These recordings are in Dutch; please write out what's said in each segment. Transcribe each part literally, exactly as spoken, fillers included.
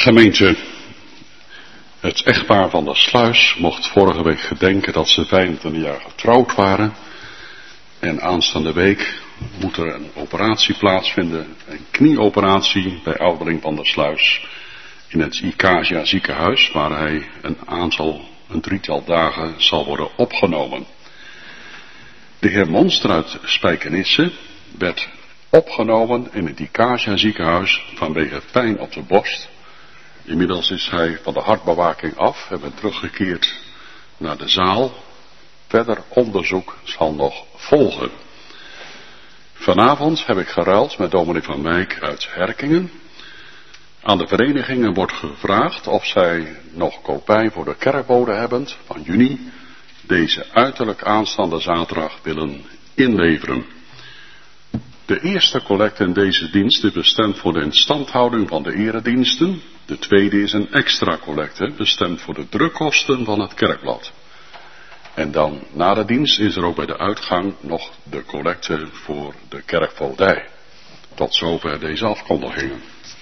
Gemeente, het echtpaar van der Sluis mocht vorige week gedenken dat ze vijfentwintig jaar getrouwd waren. En aanstaande week moet er een operatie plaatsvinden, een knieoperatie bij ouderling van der Sluis in het Icasia ziekenhuis, waar hij een aantal, een drietal dagen zal worden opgenomen. De heer Monster uit Spijkenisse werd opgenomen in het Icasia ziekenhuis vanwege pijn op de borst. Inmiddels is hij van de hartbewaking af en bent teruggekeerd naar de zaal. Verder onderzoek zal nog volgen. Vanavond heb ik geruild met dominee van Wijk uit Herkingen. Aan de verenigingen wordt gevraagd of zij nog kopij voor de kerkbode hebben van juni. Deze uiterlijk aanstaande zaterdag willen inleveren. De eerste collecte in deze dienst is bestemd voor de instandhouding van de erediensten. De tweede is een extra collecte, bestemd voor de drukkosten van het kerkblad. En dan na de dienst is er ook bij de uitgang nog de collecte voor de kerkvoogdij. Tot zover deze afkondigingen.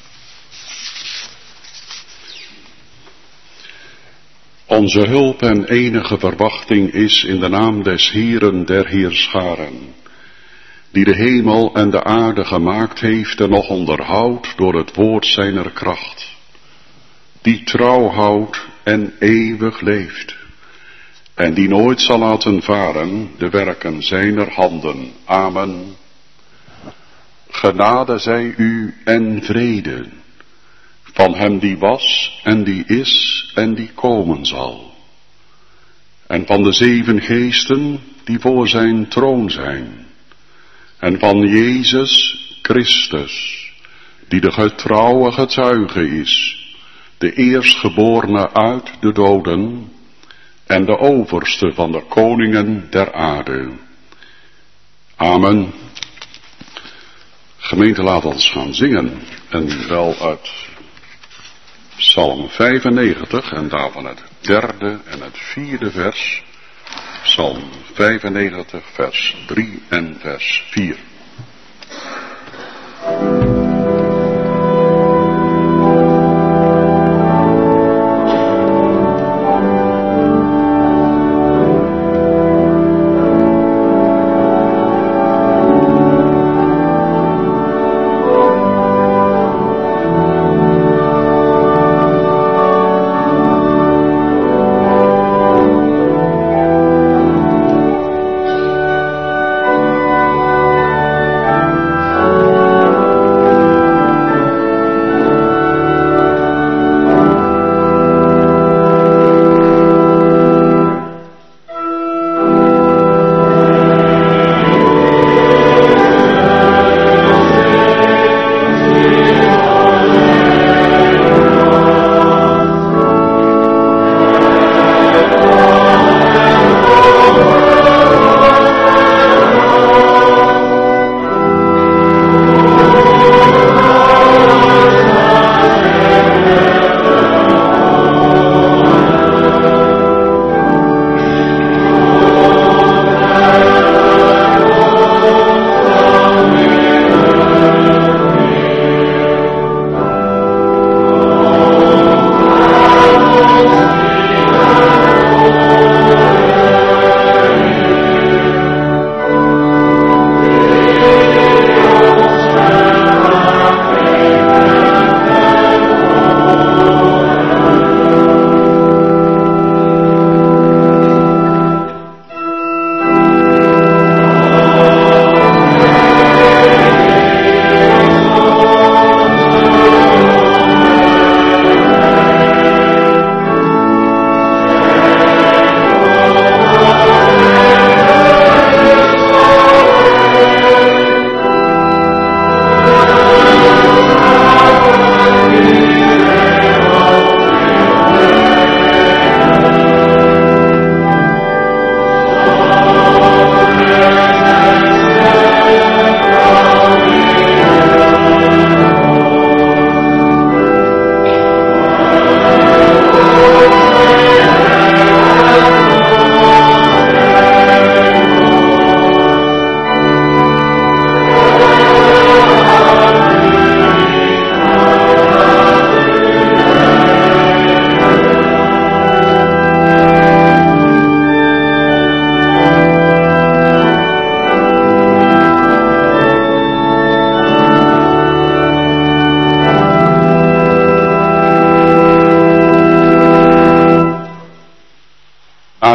Onze hulp en enige verwachting is in de naam des Heeren der Heerscharen, die de hemel en de aarde gemaakt heeft en nog onderhoudt door het woord zijner kracht, die trouw houdt en eeuwig leeft, en die nooit zal laten varen de werken zijner handen. Amen. Genade zij u en vrede, van hem die was en die is en die komen zal, en van de zeven geesten die voor zijn troon zijn, en van Jezus Christus, die de getrouwe getuige is, de eerstgeborene uit de doden en de overste van de koningen der aarde. Amen. Gemeente, laat ons gaan zingen, en wel uit Psalm vijfennegentig en daarvan het derde en het vierde vers. Psalm vijfennegentig, vers drie en vers vier. Thank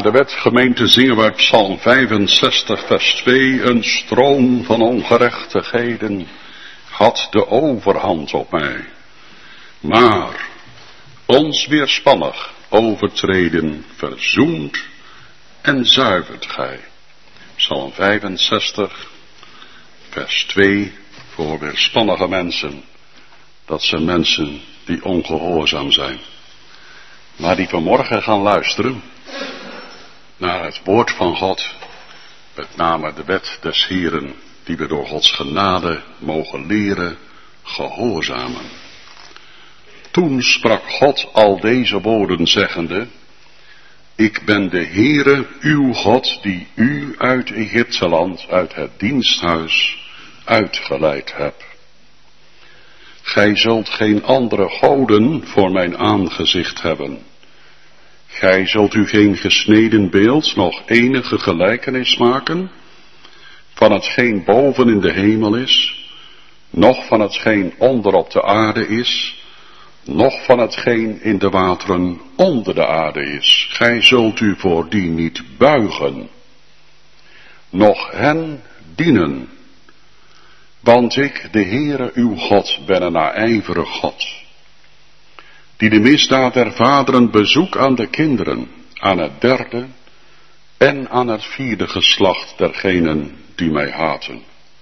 de wet, gemeente, zingen we uit Psalm vijfenzestig, vers twee. Een stroom van ongerechtigheden had de overhand op mij. Maar ons weerspannig overtreden verzoent en zuivert gij. Psalm vijfenzestig, vers twee. Voor weerspannige mensen. Dat zijn mensen die ongehoorzaam zijn. Maar die vanmorgen gaan luisteren naar het woord van God, met name de wet des Heeren, die we door Gods genade mogen leren gehoorzamen. Toen sprak God al deze woorden zeggende: Ik ben de Heere uw God, die u uit Egypteland, uit het diensthuis, uitgeleid heb. Gij zult geen andere goden voor mijn aangezicht hebben. Gij zult u geen gesneden beeld, nog enige gelijkenis maken, van hetgeen boven in de hemel is, noch van hetgeen onder op de aarde is, noch van hetgeen in de wateren onder de aarde is. Gij zult u voor die niet buigen, noch hen dienen. Want ik, de Heere uw God, ben een naijverig God, die de misdaad der vaderen bezoek aan de kinderen, aan het derde en aan het vierde geslacht dergenen die mij haten.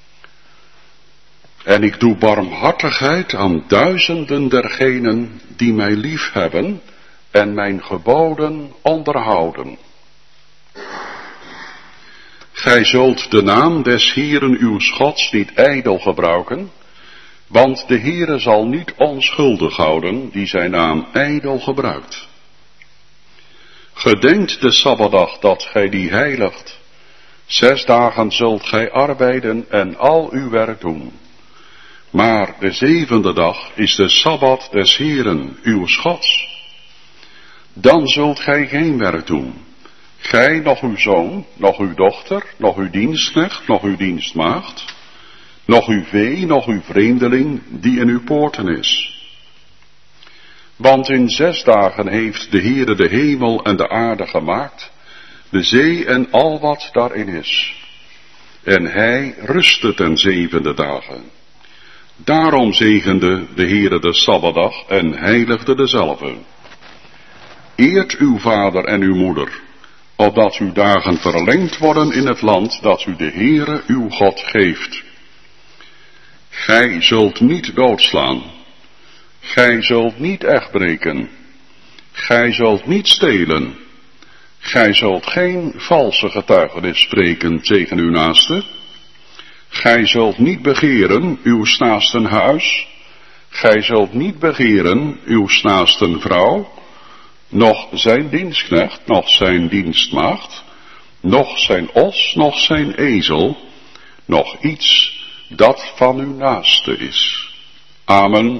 En ik doe barmhartigheid aan duizenden dergenen die mij lief hebben en mijn geboden onderhouden. Gij zult de naam des Heeren uw Gods niet ijdel gebruiken, want de Heere zal niet onschuldig houden die zijn naam ijdel gebruikt. Gedenkt de Sabbatdag dat gij die heiligt. Zes dagen zult gij arbeiden en al uw werk doen. Maar de zevende dag is de Sabbat des Heeren uw Gods. Dan zult gij geen werk doen. Gij, nog uw zoon, nog uw dochter, nog uw dienstknecht, nog uw dienstmaagd, nog uw vee, nog uw vreemdeling, die in uw poorten is. Want in zes dagen heeft de Heere de hemel en de aarde gemaakt, de zee en al wat daarin is. En hij rustte ten zevende dagen. Daarom zegende de Heere de Sabbatdag en heiligde dezelve. Eert uw vader en uw moeder, opdat uw dagen verlengd worden in het land dat u de Heere uw God geeft. Gij zult niet doodslaan. Gij zult niet echtbreken. Gij zult niet stelen. Gij zult geen valse getuigenis spreken tegen uw naaste. Gij zult niet begeren uw naasten huis. Gij zult niet begeren uw naasten vrouw, noch zijn dienstknecht, noch zijn dienstmaagd, noch zijn os, noch zijn ezel, noch iets dat van uw naaste is. Amen.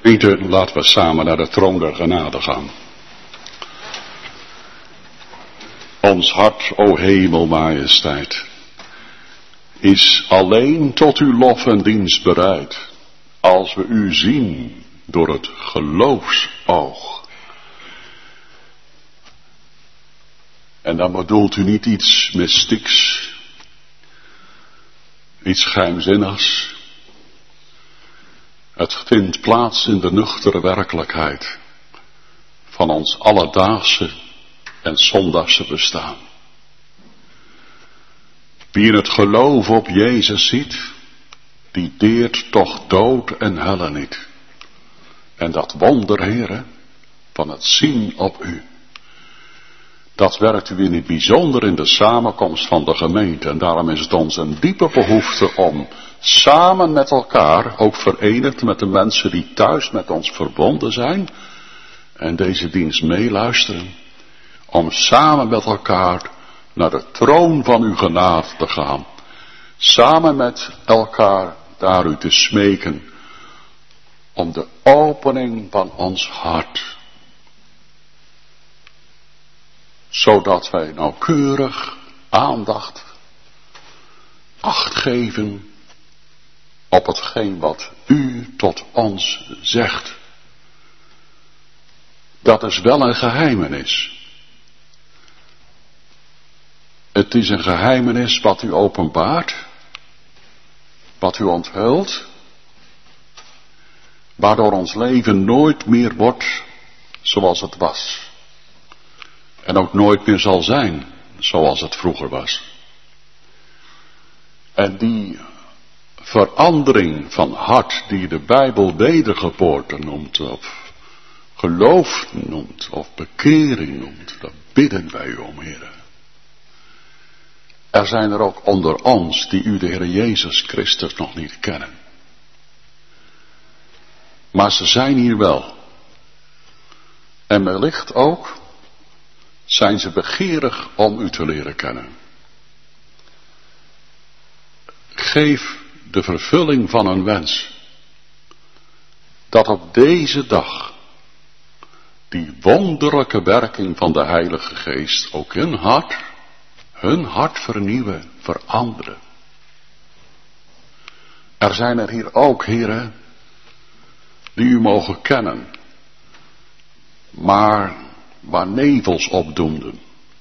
Gemeente, laten we samen naar de troon der genade gaan. Ons hart, o hemelmajesteit, is alleen tot uw lof en dienst bereid, als we u zien door het geloofsoog. En dan bedoelt u niet iets mystieks, iets geheimzinnigs. Het vindt plaats in de nuchtere werkelijkheid van ons alledaagse en zondagse bestaan. Wie in het geloof op Jezus ziet, die deert toch dood en helle niet. En dat wonder, Heere, van het zien op u, dat werkt u in het bijzonder in de samenkomst van de gemeente. En daarom is het ons een diepe behoefte om samen met elkaar, ook verenigd met de mensen die thuis met ons verbonden zijn en deze dienst meeluisteren, om samen met elkaar naar de troon van uw genade te gaan. Samen met elkaar daar u te smeken om de opening van ons hart. Zodat wij nauwkeurig aandacht, acht geven op hetgeen wat u tot ons zegt. Dat is wel een geheimenis. Het is een geheimenis wat u openbaart, wat u onthult, waardoor ons leven nooit meer wordt zoals het was. En ook nooit meer zal zijn zoals het vroeger was. En die verandering van hart die de Bijbel wedergeboorte noemt, of geloof noemt, of bekering noemt, dat bidden wij u om, Heere. Er zijn er ook onder ons die u de Heer Jezus Christus nog niet kennen. Maar ze zijn hier wel. En wellicht ook zijn ze begeerig om u te leren kennen. Geef de vervulling van een wens, dat op deze dag die wonderlijke werking van de Heilige Geest ook hun hart, hun hart vernieuwen, veranderen. Er zijn er hier ook, heren, die u mogen kennen, maar waar nevels opdoemden.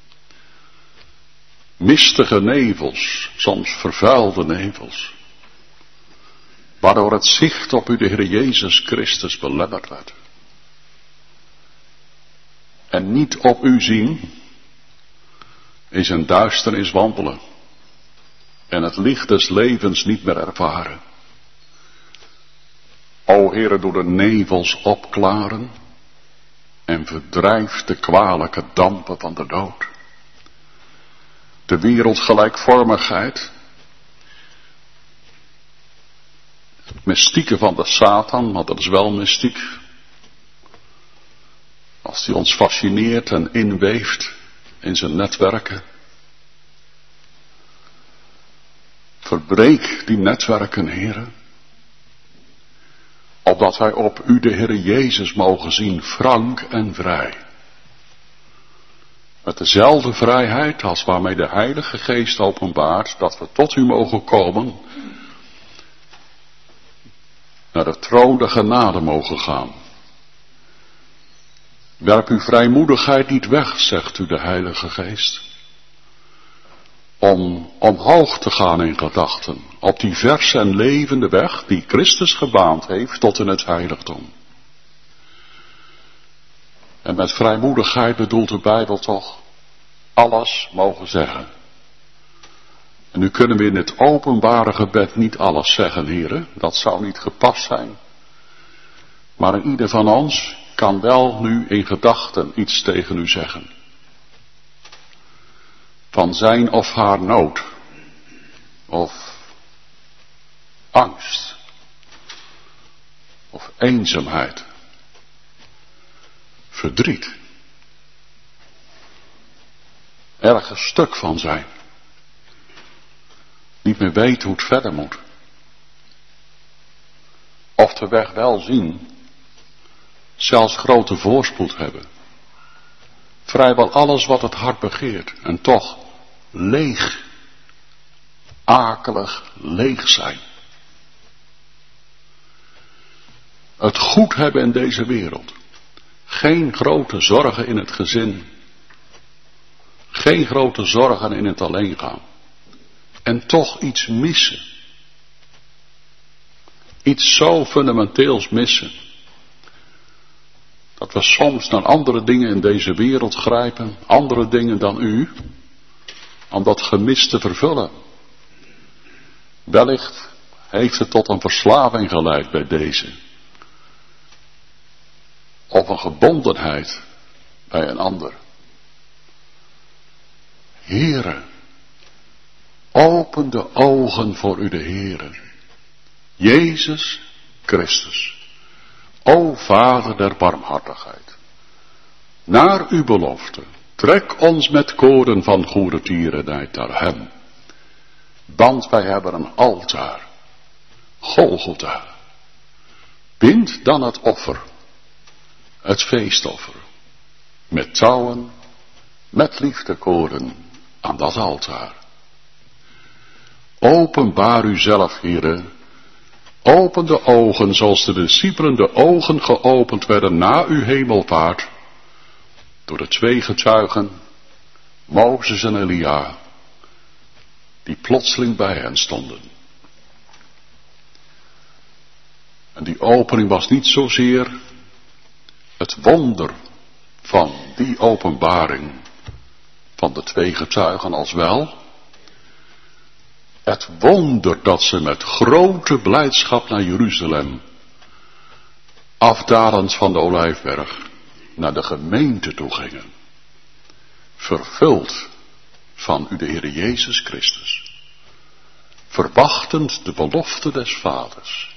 Mistige nevels, soms vervuilde nevels. Waardoor het zicht op u, de Heer Jezus Christus, belemmerd werd. En niet op u zien is een duisternis wandelen. En het licht des levens niet meer ervaren. O Heere, doe de nevels opklaren en verdrijf de kwalijke dampen van de dood. De wereldgelijkvormigheid, het mystieke van de Satan, want dat is wel mystiek. Als hij ons fascineert en inweeft in zijn netwerken. Verbreek die netwerken, Heere. Opdat wij op u de Heere Jezus mogen zien, frank en vrij. Met dezelfde vrijheid als waarmee de Heilige Geest openbaart, dat we tot u mogen komen, naar de troon der genade mogen gaan. Werp uw vrijmoedigheid niet weg, zegt u de Heilige Geest, om omhoog te gaan in gedachten, op die verse en levende weg die Christus gebaand heeft tot in het heiligdom. En met vrijmoedigheid bedoelt de Bijbel toch alles mogen zeggen. En nu kunnen we in het openbare gebed niet alles zeggen, heren, dat zou niet gepast zijn. Maar in ieder van ons kan wel nu in gedachten iets tegen u zeggen. Van zijn of haar nood. Of angst. Of eenzaamheid. Verdriet. Ergens stuk van zijn. Niet meer weten hoe het verder moet. Of de weg wel zien, zelfs grote voorspoed hebben. Vrijwel alles wat het hart begeert en toch leeg, akelig leeg zijn. Het goed hebben in deze wereld. Geen grote zorgen in het gezin. Geen grote zorgen in het alleengaan. En toch iets missen. Iets zo fundamenteels missen. Dat we soms naar andere dingen in deze wereld grijpen. Andere dingen dan u. Om dat gemis te vervullen. Wellicht heeft het tot een verslaving geleid bij deze. Of een gebondenheid bij een ander. Heere, open de ogen voor u de Heere. Jezus Christus. O Vader der barmhartigheid. Naar uw belofte. Trek ons met koorden van goede tierenheid naar hem. Want wij hebben een altaar. Golgotha. Bind dan het offer. Het feestoffer. Met touwen. Met liefdekoorden aan dat altaar. Openbaar uzelf, Heere. Open de ogen zoals de discipelen de ogen geopend werden na uw hemelvaart. Door de twee getuigen, Mozes en Elia, die plotseling bij hen stonden. En die opening was niet zozeer het wonder van die openbaring van de twee getuigen als wel. Het wonder dat ze met grote blijdschap naar Jeruzalem, afdalend van de Olijfberg, naar de gemeente toe gingen. Vervuld van u de Heer Jezus Christus. Verwachtend de belofte des Vaders.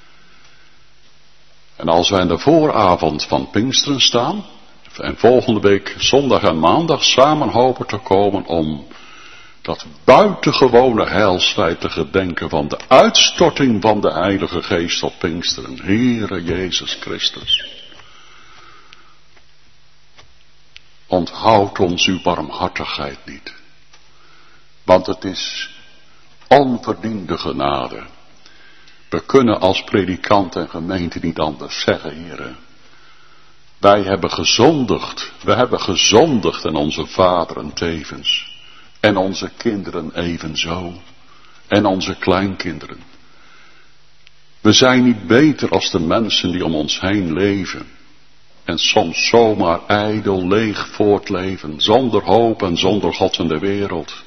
En als wij in de vooravond van Pinksteren staan, en volgende week zondag en maandag samen hopen te komen om dat buitengewone heilsfeit te gedenken van de uitstorting van de Heilige Geest op Pinksteren. Heere Jezus Christus. Onthoud ons uw barmhartigheid niet. Want het is onverdiende genade. We kunnen als predikant en gemeente niet anders zeggen, Heere. Wij hebben gezondigd. We hebben gezondigd en onze vaderen tevens. En onze kinderen evenzo. En onze kleinkinderen. We zijn niet beter als de mensen die om ons heen leven. En soms zomaar ijdel leeg voortleven. Zonder hoop en zonder God in de wereld.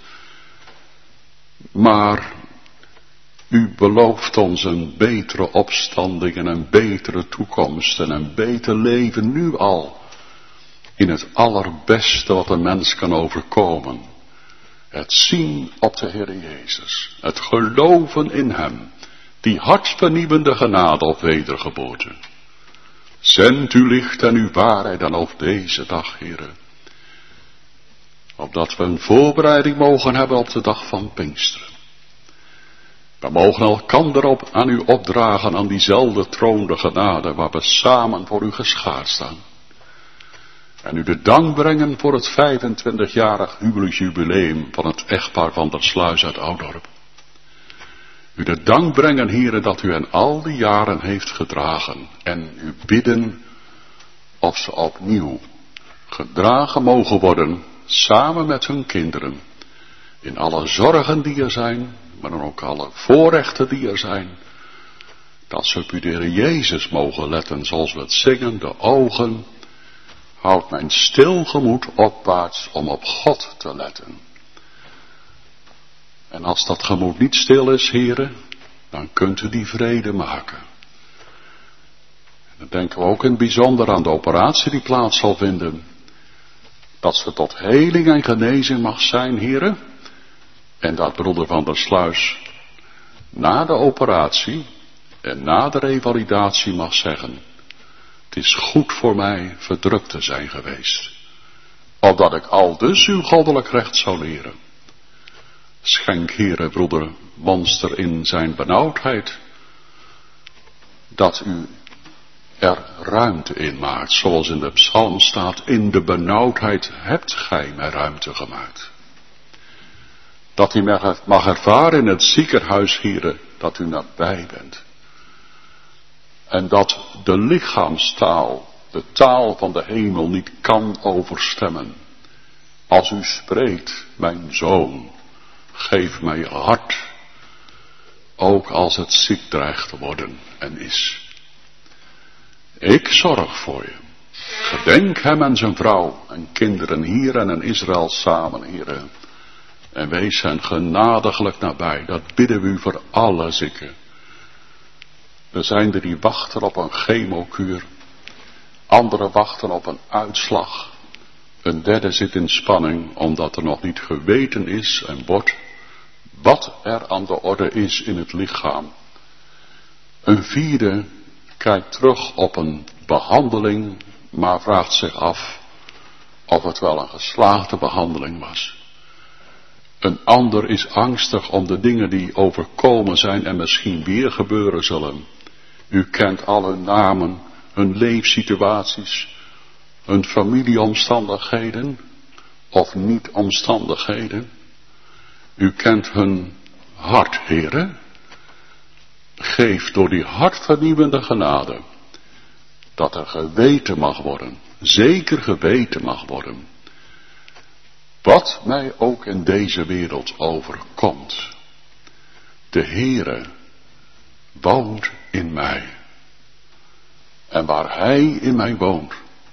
Maar u belooft ons een betere opstanding en een betere toekomst en een beter leven nu al. In het allerbeste wat een mens kan overkomen. Het zien op de Heer Jezus. Het geloven in hem. Die hartvernieuwende genade op wedergeboorte. Zend uw licht en uw waarheid dan op deze dag, Heere. Opdat we een voorbereiding mogen hebben op de dag van Pinksteren. We mogen elkander op aan u opdragen aan diezelfde troon de genade waar we samen voor u geschaard staan. En u de dank brengen voor het vijfentwintigjarig huwelijksjubileum van het echtpaar van der Sluis uit Oudorp. U de dank brengen, Heere, dat u hen al die jaren heeft gedragen. En u bidden of ze opnieuw gedragen mogen worden, samen met hun kinderen. In alle zorgen die er zijn, maar dan ook alle voorrechten die er zijn. Dat ze op u de Heer Jezus mogen letten, zoals we het zingen, de ogen. Houd mijn stil gemoed opwaarts om op God te letten. En als dat gemoed niet stil is, heren, dan kunt u die vrede maken. En dan denken we ook in het bijzonder aan de operatie die plaats zal vinden. Dat ze tot heling en genezing mag zijn, heren. En dat broeder van der Sluis na de operatie en na de revalidatie mag zeggen: het is goed voor mij verdrukt te zijn geweest. Opdat ik al dus uw goddelijk recht zou leren. Schenk, Heere, broeder Monster in zijn benauwdheid, dat u er ruimte in maakt, zoals in de psalm staat, in de benauwdheid hebt gij mij ruimte gemaakt. Dat u mag ervaren in het ziekenhuis, Heere, dat u nabij bent. En dat de lichaamstaal, de taal van de hemel, niet kan overstemmen. Als u spreekt, mijn zoon, geef mij je hart, ook als het ziek dreigt te worden en is. Ik zorg voor je. Gedenk hem en zijn vrouw en kinderen hier en in Israël samen, Heere. En wees hen genadiglijk nabij. Dat bidden we u voor alle zieken. Er zijn er die wachten op een chemokuur. Anderen wachten op een uitslag. Een derde zit in spanning omdat er nog niet geweten is en wordt wat er aan de orde is in het lichaam. Een vierde kijkt terug op een behandeling, maar vraagt zich af of het wel een geslaagde behandeling was. Een ander is angstig om de dingen die overkomen zijn en misschien weer gebeuren zullen. U kent al hun namen, hun leefsituaties, hun familieomstandigheden of niet-omstandigheden. U kent hun hart, Heere. Geef door die hartvernieuwende genade dat er geweten mag worden, zeker geweten mag worden, wat mij ook in deze wereld overkomt. De Heere woont in mij. En waar Hij in mij woont,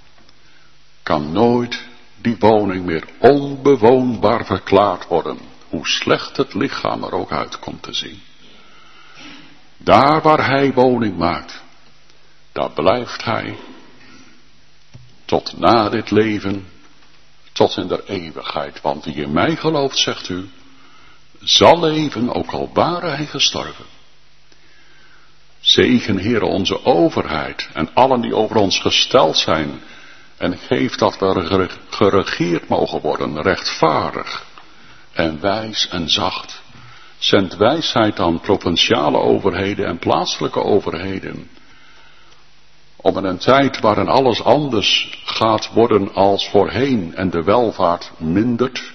kan nooit die woning meer onbewoonbaar verklaard worden, hoe slecht het lichaam er ook uit komt te zien. Daar waar Hij woning maakt, daar blijft Hij tot na dit leven, tot in der eeuwigheid. Want wie in mij gelooft, zegt u, zal leven, ook al ware hij gestorven. Zegen, Heere, onze overheid en allen die over ons gesteld zijn. En geef dat we geregeerd mogen worden, rechtvaardig en wijs en zacht. Zend wijsheid aan provinciale overheden en plaatselijke overheden. Om in een tijd waarin alles anders gaat worden als voorheen en de welvaart mindert,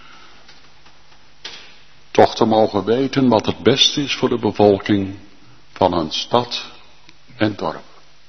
toch te mogen weten wat het beste is voor de bevolking van een stad en dorp.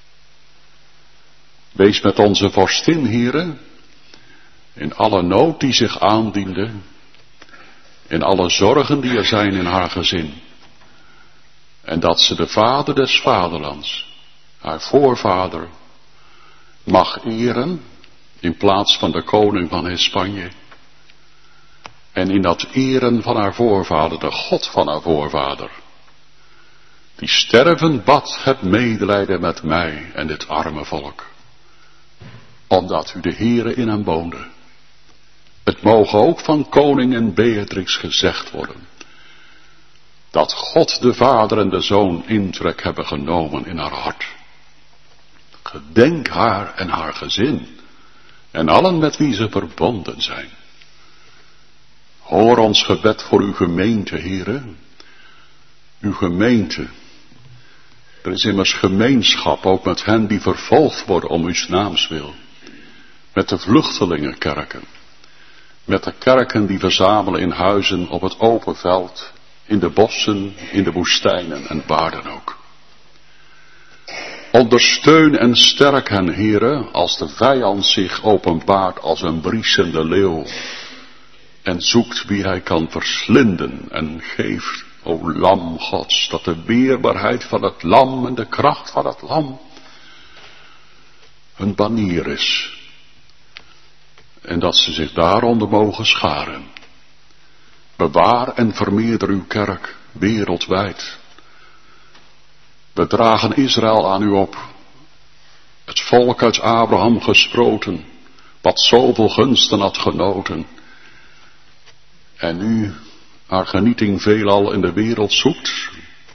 Wees met onze vorstin, Heere, in alle nood die zich aandiende, in alle zorgen die er zijn in haar gezin, en dat ze de vader des vaderlands, haar voorvader, mag eren in plaats van de koning van Spanje. En in dat eren van haar voorvader, de God van haar voorvader, die sterven bad, het medelijden met mij en dit arme volk, omdat u de Heere in hem woonde. Het mogen ook van koningin Beatrix gezegd worden, dat God de Vader en de Zoon intrek hebben genomen in haar hart. Gedenk haar en haar gezin en allen met wie ze verbonden zijn. Hoor ons gebed voor uw gemeente, Heere. Uw gemeente. Er is immers gemeenschap ook met hen die vervolgd worden om uw naams wil. Met de vluchtelingenkerken. Met de kerken die verzamelen in huizen op het open veld, in de bossen, in de woestijnen en waar dan ook. Ondersteun en sterk hen, Heere, als de vijand zich openbaart als een briesende leeuw. En zoekt wie hij kan verslinden en geeft, o lam Gods, dat de weerbaarheid van het lam en de kracht van het lam een banier is. En dat ze zich daaronder mogen scharen. Bewaar en vermeerder uw kerk wereldwijd. We dragen Israël aan u op. Het volk uit Abraham gesproten, wat zoveel gunsten had genoten. En nu haar genieting veelal in de wereld zoekt.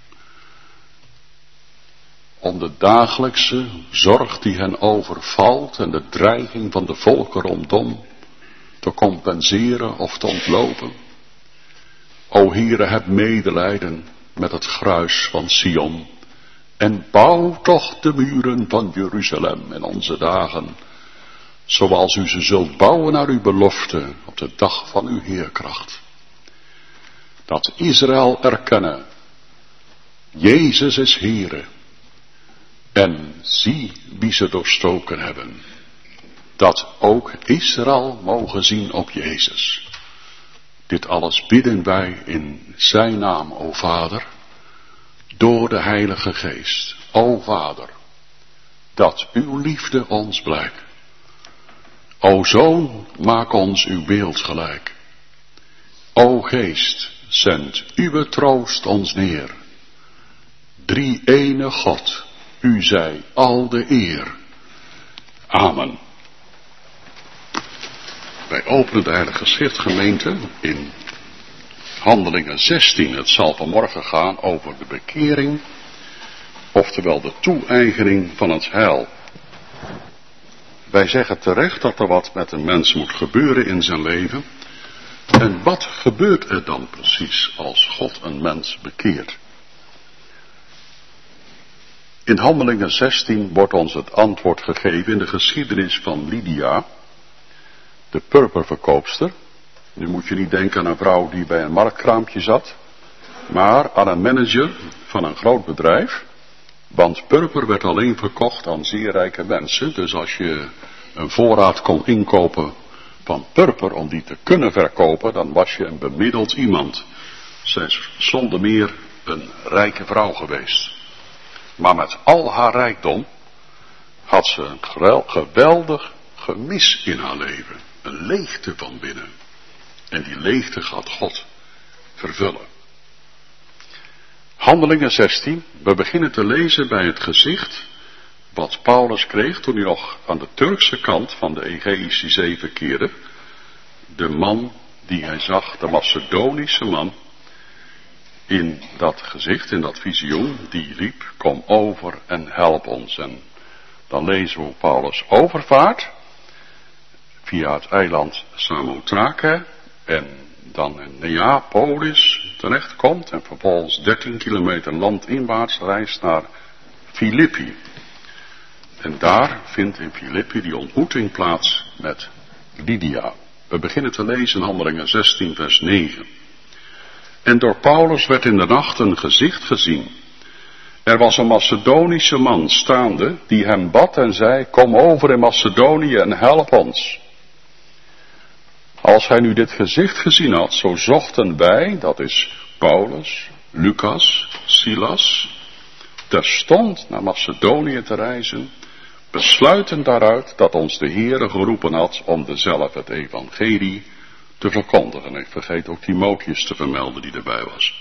Om de dagelijkse zorg die hen overvalt en de dreiging van de volken rondom te compenseren of te ontlopen. O Heere, heb medelijden met het gruis van Sion En bouw toch de muren van Jeruzalem in onze dagen, zoals u ze zult bouwen naar uw belofte op de dag van uw heerkracht. Dat Israël erkennen, Jezus is Heere, en zie wie ze doorstoken hebben. Dat ook Israël mogen zien op Jezus. Dit alles bidden wij in zijn naam, o Vader, door de Heilige Geest. O Vader, dat uw liefde ons blijkt. O Zoon, maak ons uw beeld gelijk. O Geest, zend uw troost ons neer. Drie ene God, u zij al de eer. Amen. Wij openen de Heilige Schriftgemeente in Handelingen zestien. Het zal vanmorgen gaan over de bekering, oftewel de toe-eigening van het heil. Wij zeggen terecht dat er wat met een mens moet gebeuren in zijn leven. En wat gebeurt er dan precies als God een mens bekeert? In Handelingen zestien wordt ons het antwoord gegeven in de geschiedenis van Lydia, de purperverkoopster. Nu moet je niet denken aan een vrouw die bij een marktkraampje zat, maar aan een manager van een groot bedrijf. Want purper werd alleen verkocht aan zeer rijke mensen. Dus als je een voorraad kon inkopen van purper om die te kunnen verkopen, dan was je een bemiddeld iemand. Zij is zonder meer een rijke vrouw geweest. Maar met al haar rijkdom had ze een geweldig gemis in haar leven. Een leegte van binnen. En die leegte gaat God vervullen. Handelingen zestien, we beginnen te lezen bij het gezicht wat Paulus kreeg toen hij nog aan de Turkse kant van de Egeïsche Zee verkeerde. De man die hij zag, de Macedonische man, in dat gezicht, in dat visioen, die riep, kom over en help ons. En dan lezen we hoe Paulus overvaart via het eiland Samothrake en dan in Neapolis terechtkomt en vervolgens dertien kilometer landinwaarts reist naar Filippi. En daar vindt in Filippi die ontmoeting plaats met Lydia. We beginnen te lezen in Handelingen zestien vers negen. En door Paulus werd in de nacht een gezicht gezien. Er was een Macedonische man staande die hem bad en zei, kom over in Macedonië en help ons. Als hij nu dit gezicht gezien had, zo zochten wij, dat is Paulus, Lucas, Silas, terstond naar Macedonië te reizen, besluiten daaruit dat ons de Heere geroepen had om dezelfde het evangelie te verkondigen. Ik vergeet ook Timotheus te vermelden die erbij was.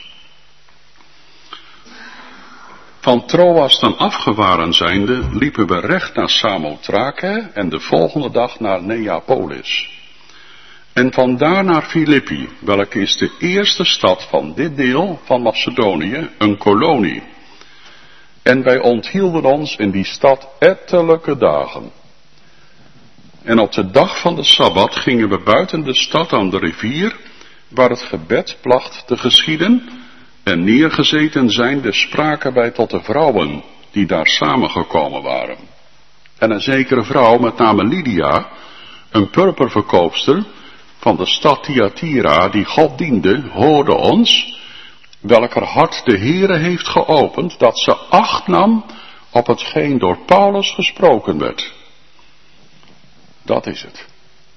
Van Troas dan afgevaren zijnde liepen we recht naar Samothrake en de volgende dag naar Neapolis. En vandaar naar Filippi, welke is de eerste stad van dit deel van Macedonië, een kolonie. En wij onthielden ons in die stad ettelijke dagen. En op de dag van de Sabbat gingen we buiten de stad aan de rivier, waar het gebed placht te geschieden, en neergezeten zijnde spraken wij tot de vrouwen, die daar samengekomen waren. En een zekere vrouw, met name Lydia, een purperverkoopster van de stad Thyatira, die God diende, hoorde ons, welker hart de Heere heeft geopend, dat ze acht nam op hetgeen door Paulus gesproken werd. Dat is het.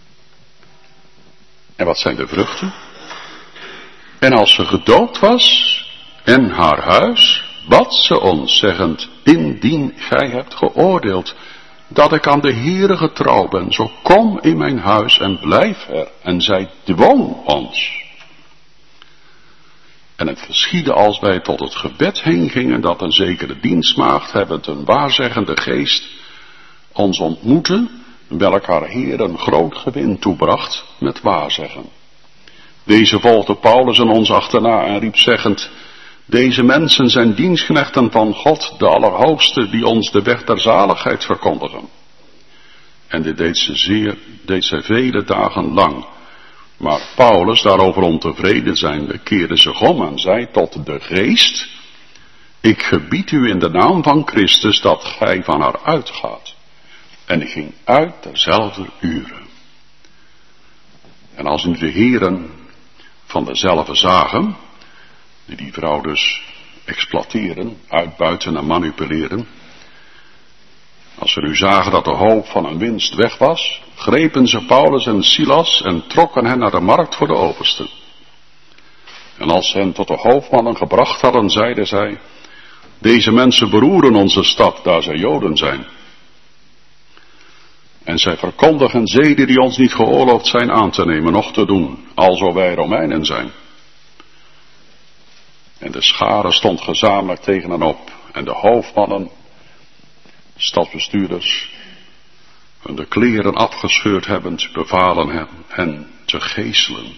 En wat zijn de vruchten? En als ze gedoopt was, en haar huis, bad ze ons, zeggend, indien gij hebt geoordeeld, dat ik aan de Heere getrouw ben, zo kom in mijn huis en blijf er. En zij dwong ons. En het geschiedde als wij tot het gebed heen gingen, dat een zekere dienstmaagd, hebbend een waarzeggende geest, ons ontmoette, welk haar Heer een groot gewin toebracht met waarzeggen. Deze volgde Paulus en ons achterna en riep zeggend, deze mensen zijn dienstknechten van God, de Allerhoogste, die ons de weg der zaligheid verkondigen. En dit deed ze zeer, deed ze vele dagen lang. Maar Paulus, daarover ontevreden zijnde, keerde zich om en zei tot de geest, ik gebied u in de naam van Christus dat gij van haar uitgaat. En ik ging uit terzelfde uren. En als nu de heren van dezelfde zagen, die die vrouw dus exploiteren, uitbuiten en manipuleren, als ze nu zagen dat de hoop van hun winst weg was, grepen ze Paulus en Silas en trokken hen naar de markt voor de oversten. En als ze hen tot de hoofdmannen gebracht hadden, zeiden zij, deze mensen beroeren onze stad, daar zij Joden zijn. En zij verkondigen zeden die ons niet geoorloofd zijn aan te nemen, noch te doen, alzo wij Romeinen zijn. En de schare stond gezamenlijk tegen hen op, en de hoofdmannen, stadsbestuurders, hun de kleren afgescheurd hebbend, bevalen hen, hen te geeselen.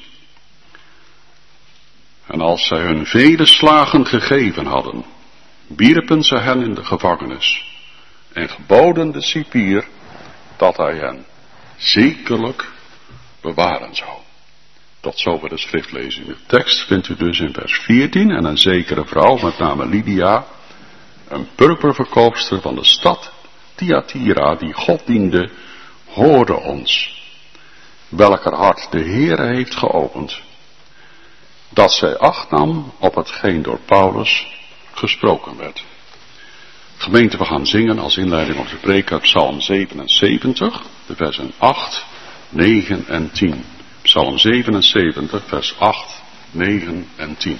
En als zij hun vele slagen gegeven hadden, wierpen ze hen in de gevangenis en geboden de cipier dat hij hen zekerlijk bewaren zou. Tot zover de schriftlezing. De tekst vindt u dus in vers veertien. En een zekere vrouw, met name Lydia, een purperverkoopster van de stad Thyatira, die God diende, hoorde ons, welker hart de Heere heeft geopend, dat zij acht nam op hetgeen door Paulus gesproken werd. Gemeente, we gaan zingen als inleiding op de preek uit Psalm zevenenzeventig, de versen acht, negen en tien. Psalm zevenenzeventig, vers acht, negen en tien.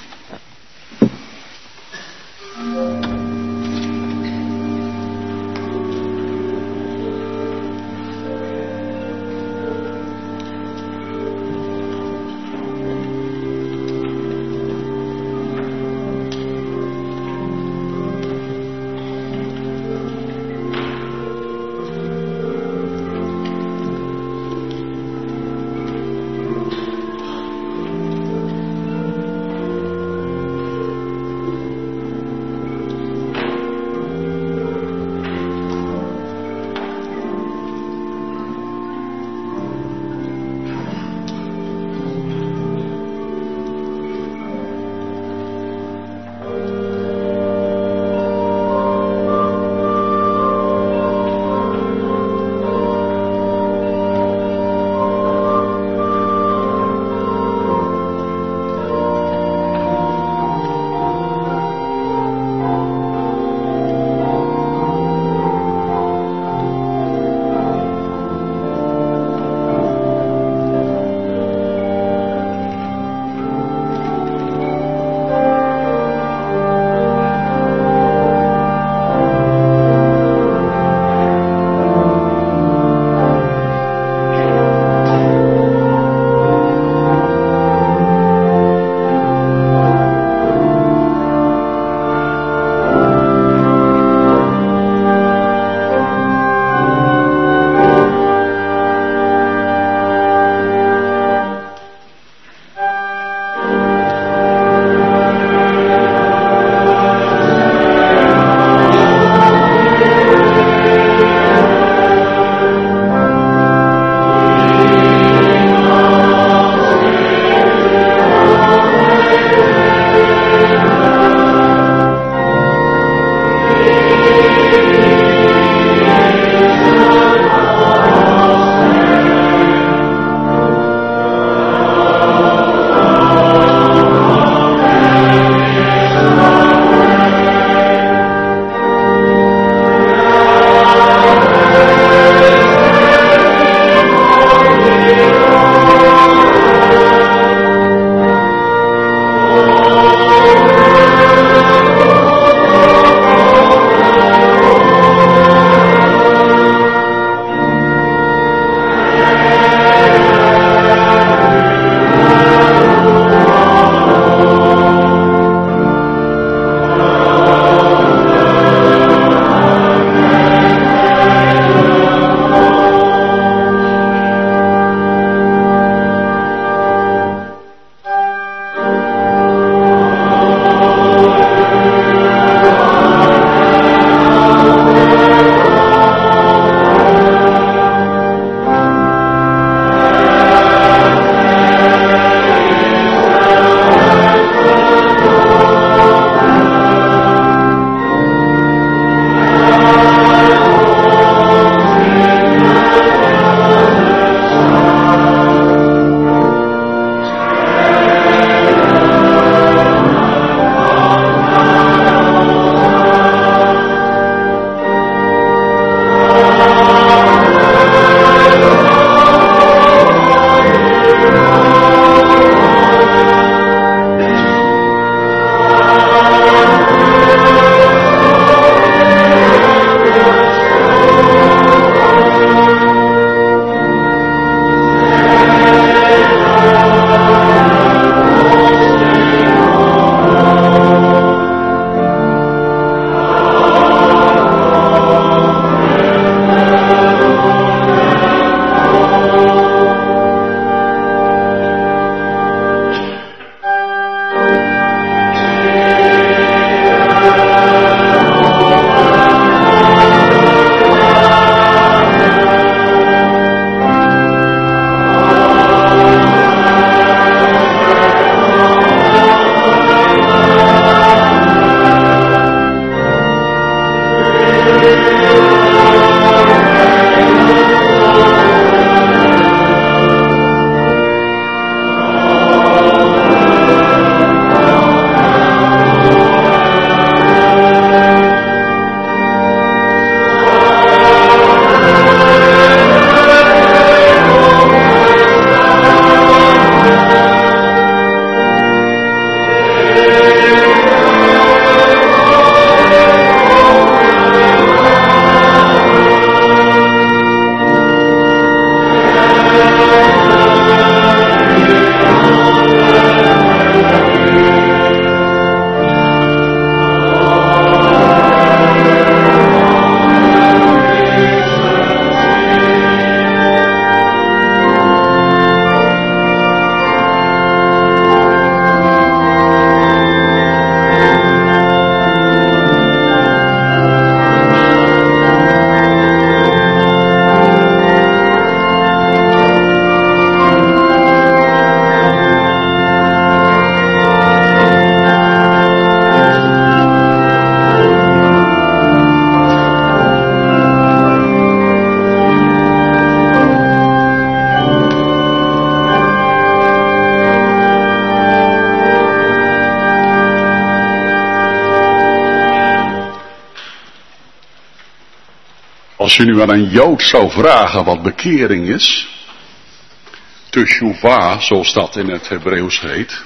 Als je nu aan een Jood zou vragen wat bekering is, teshuvah, zoals dat in het Hebreeuws heet,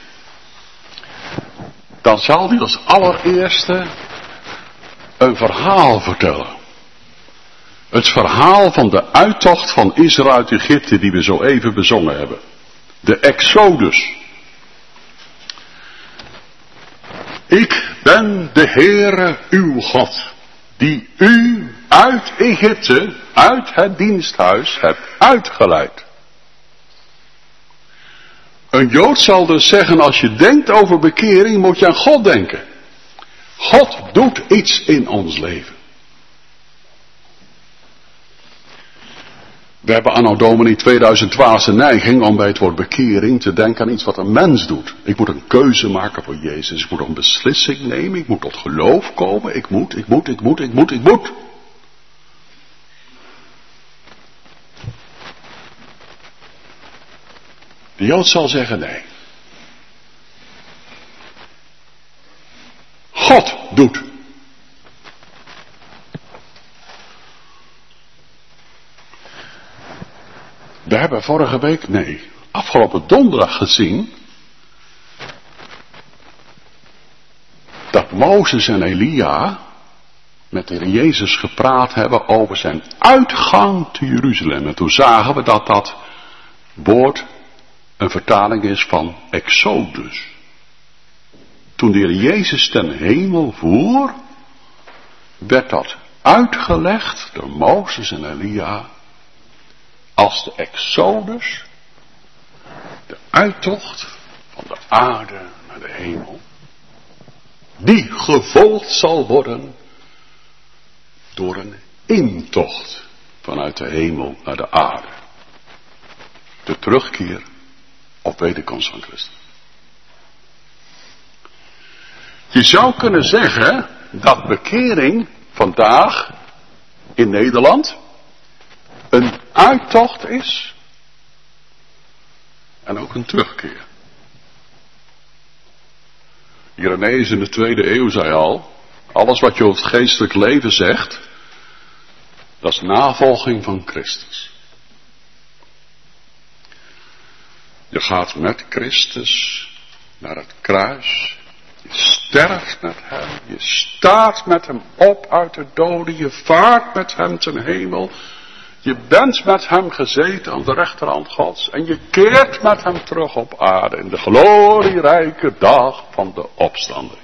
dan zal hij als allereerste een verhaal vertellen. Het verhaal van de uittocht van Israël uit Egypte die we zo even bezongen hebben. De Exodus. Ik ben de Heere uw God, die u uit Egypte, uit het diensthuis, hebt uitgeleid. Een Jood zal dus zeggen, als je denkt over bekering, moet je aan God denken. God doet iets in ons leven. We hebben anno Domini tweeduizend twaalf de neiging om bij het woord bekering te denken aan iets wat een mens doet. Ik moet een keuze maken voor Jezus. Ik moet een beslissing nemen. Ik moet tot geloof komen. Ik moet, ik moet, ik moet, ik moet, ik moet. De Jood zal zeggen nee. God doet. We hebben vorige week, nee, afgelopen donderdag gezien dat Mozes en Elia met de Heer Jezus gepraat hebben over zijn uitgang te Jeruzalem. En toen zagen we dat dat woord een vertaling is van Exodus. Toen de Heer Jezus ten hemel voer, werd dat uitgelegd door Mozes en Elia als de Exodus, de uittocht van de aarde naar de hemel, die gevolgd zal worden door een intocht vanuit de hemel naar de aarde. De terugkeer op wederkomst van Christus. Je zou kunnen zeggen dat bekering vandaag in Nederland een uittocht is en ook een terugkeer. Irenaeus in de tweede eeuw zei al, alles wat je over het geestelijk leven zegt, dat is navolging van Christus. Je gaat met Christus naar het kruis. Je sterft met hem. Je staat met hem op uit de doden. Je vaart met hem ten hemel. Je bent met hem gezeten aan de rechterhand Gods. En je keert met hem terug op aarde in de glorierijke dag van de opstanding.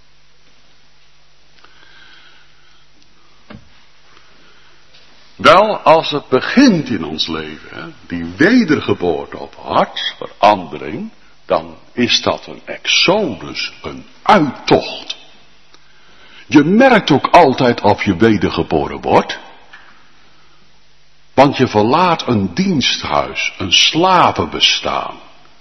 Wel, als het begint in ons leven, hè, die wedergeboorte op hartsverandering, dan is dat een exodus, een uittocht. Je merkt ook altijd of je wedergeboren wordt, want je verlaat een diensthuis, een slavenbestaan.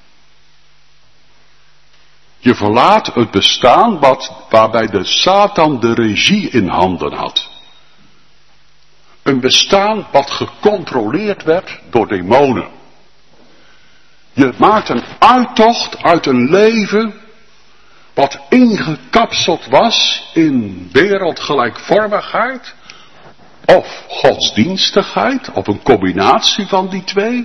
Je verlaat het bestaan wat, waarbij de Satan de regie in handen had. Een bestaan wat gecontroleerd werd door demonen. Je maakt een uittocht uit een leven wat ingekapseld was in wereldgelijkvormigheid of godsdienstigheid of een combinatie van die twee.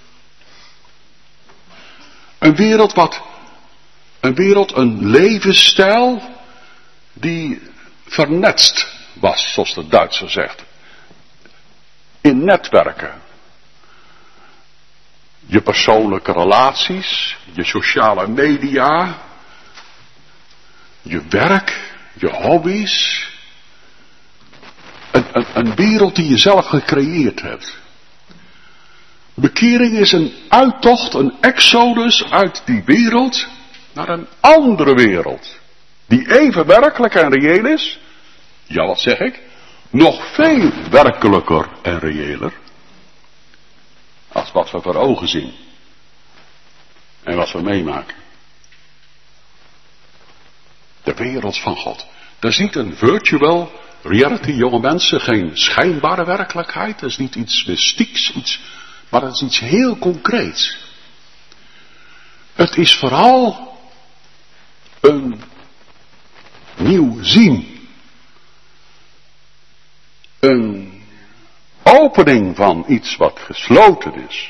Een wereld wat, een wereld, een levensstijl die vernetst was, zoals de Duitser zegt. In netwerken. Je persoonlijke relaties, je sociale media, je werk, je hobby's. Een, een, een wereld die je zelf gecreëerd hebt. Bekering is een uittocht, een exodus uit die wereld naar een andere wereld. Die even werkelijk en reëel is. Ja, wat zeg ik? Nog veel werkelijker en reëler. Als wat we voor ogen zien. En wat we meemaken. De wereld van God. Dat is niet een virtual reality, jonge mensen. Geen schijnbare werkelijkheid. Dat is niet iets mystieks. Iets, maar dat is iets heel concreets. Het is vooral een nieuw zien. Een opening van iets wat gesloten is.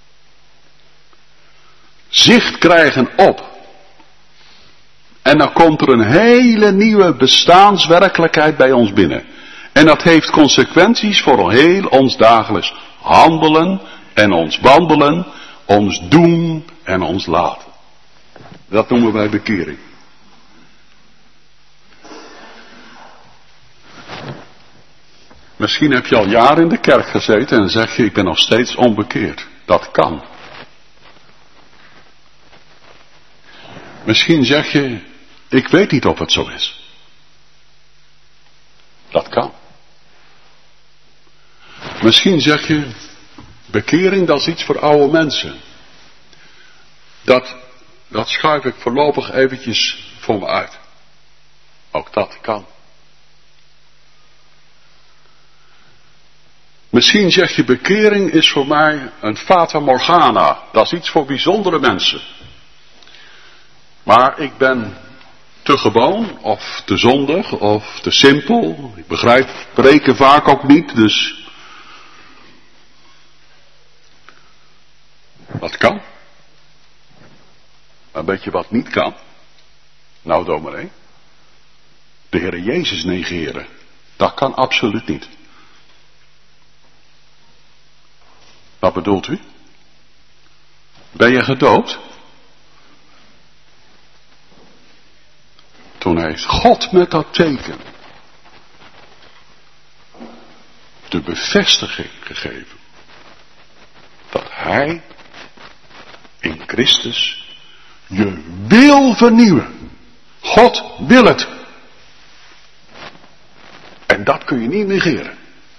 Zicht krijgen op. En dan komt er een hele nieuwe bestaanswerkelijkheid bij ons binnen. En dat heeft consequenties voor heel ons dagelijks handelen en ons wandelen, ons doen en ons laten. Dat noemen wij bekering. Misschien heb je al jaren in de kerk gezeten en zeg je, ik ben nog steeds onbekeerd. Dat kan. Misschien zeg je, ik weet niet of het zo is. Dat kan. Misschien zeg je, bekering dat is iets voor oude mensen. Dat, dat schuif ik voorlopig eventjes voor me uit. Ook dat kan. Misschien zeg je, bekering is voor mij een fata morgana. Dat is iets voor bijzondere mensen. Maar ik ben te gewoon, of te zondig, of te simpel. Ik begrijp preken vaak ook niet, dus... Dat kan. Maar weet je wat niet kan? Nou, dominee. De Heer Jezus negeren. Dat kan absoluut niet. Wat bedoelt u? Ben je gedoopt? Toen heeft God met dat teken de bevestiging gegeven dat Hij in Christus je wil vernieuwen. God wil het. En dat kun je niet negeren.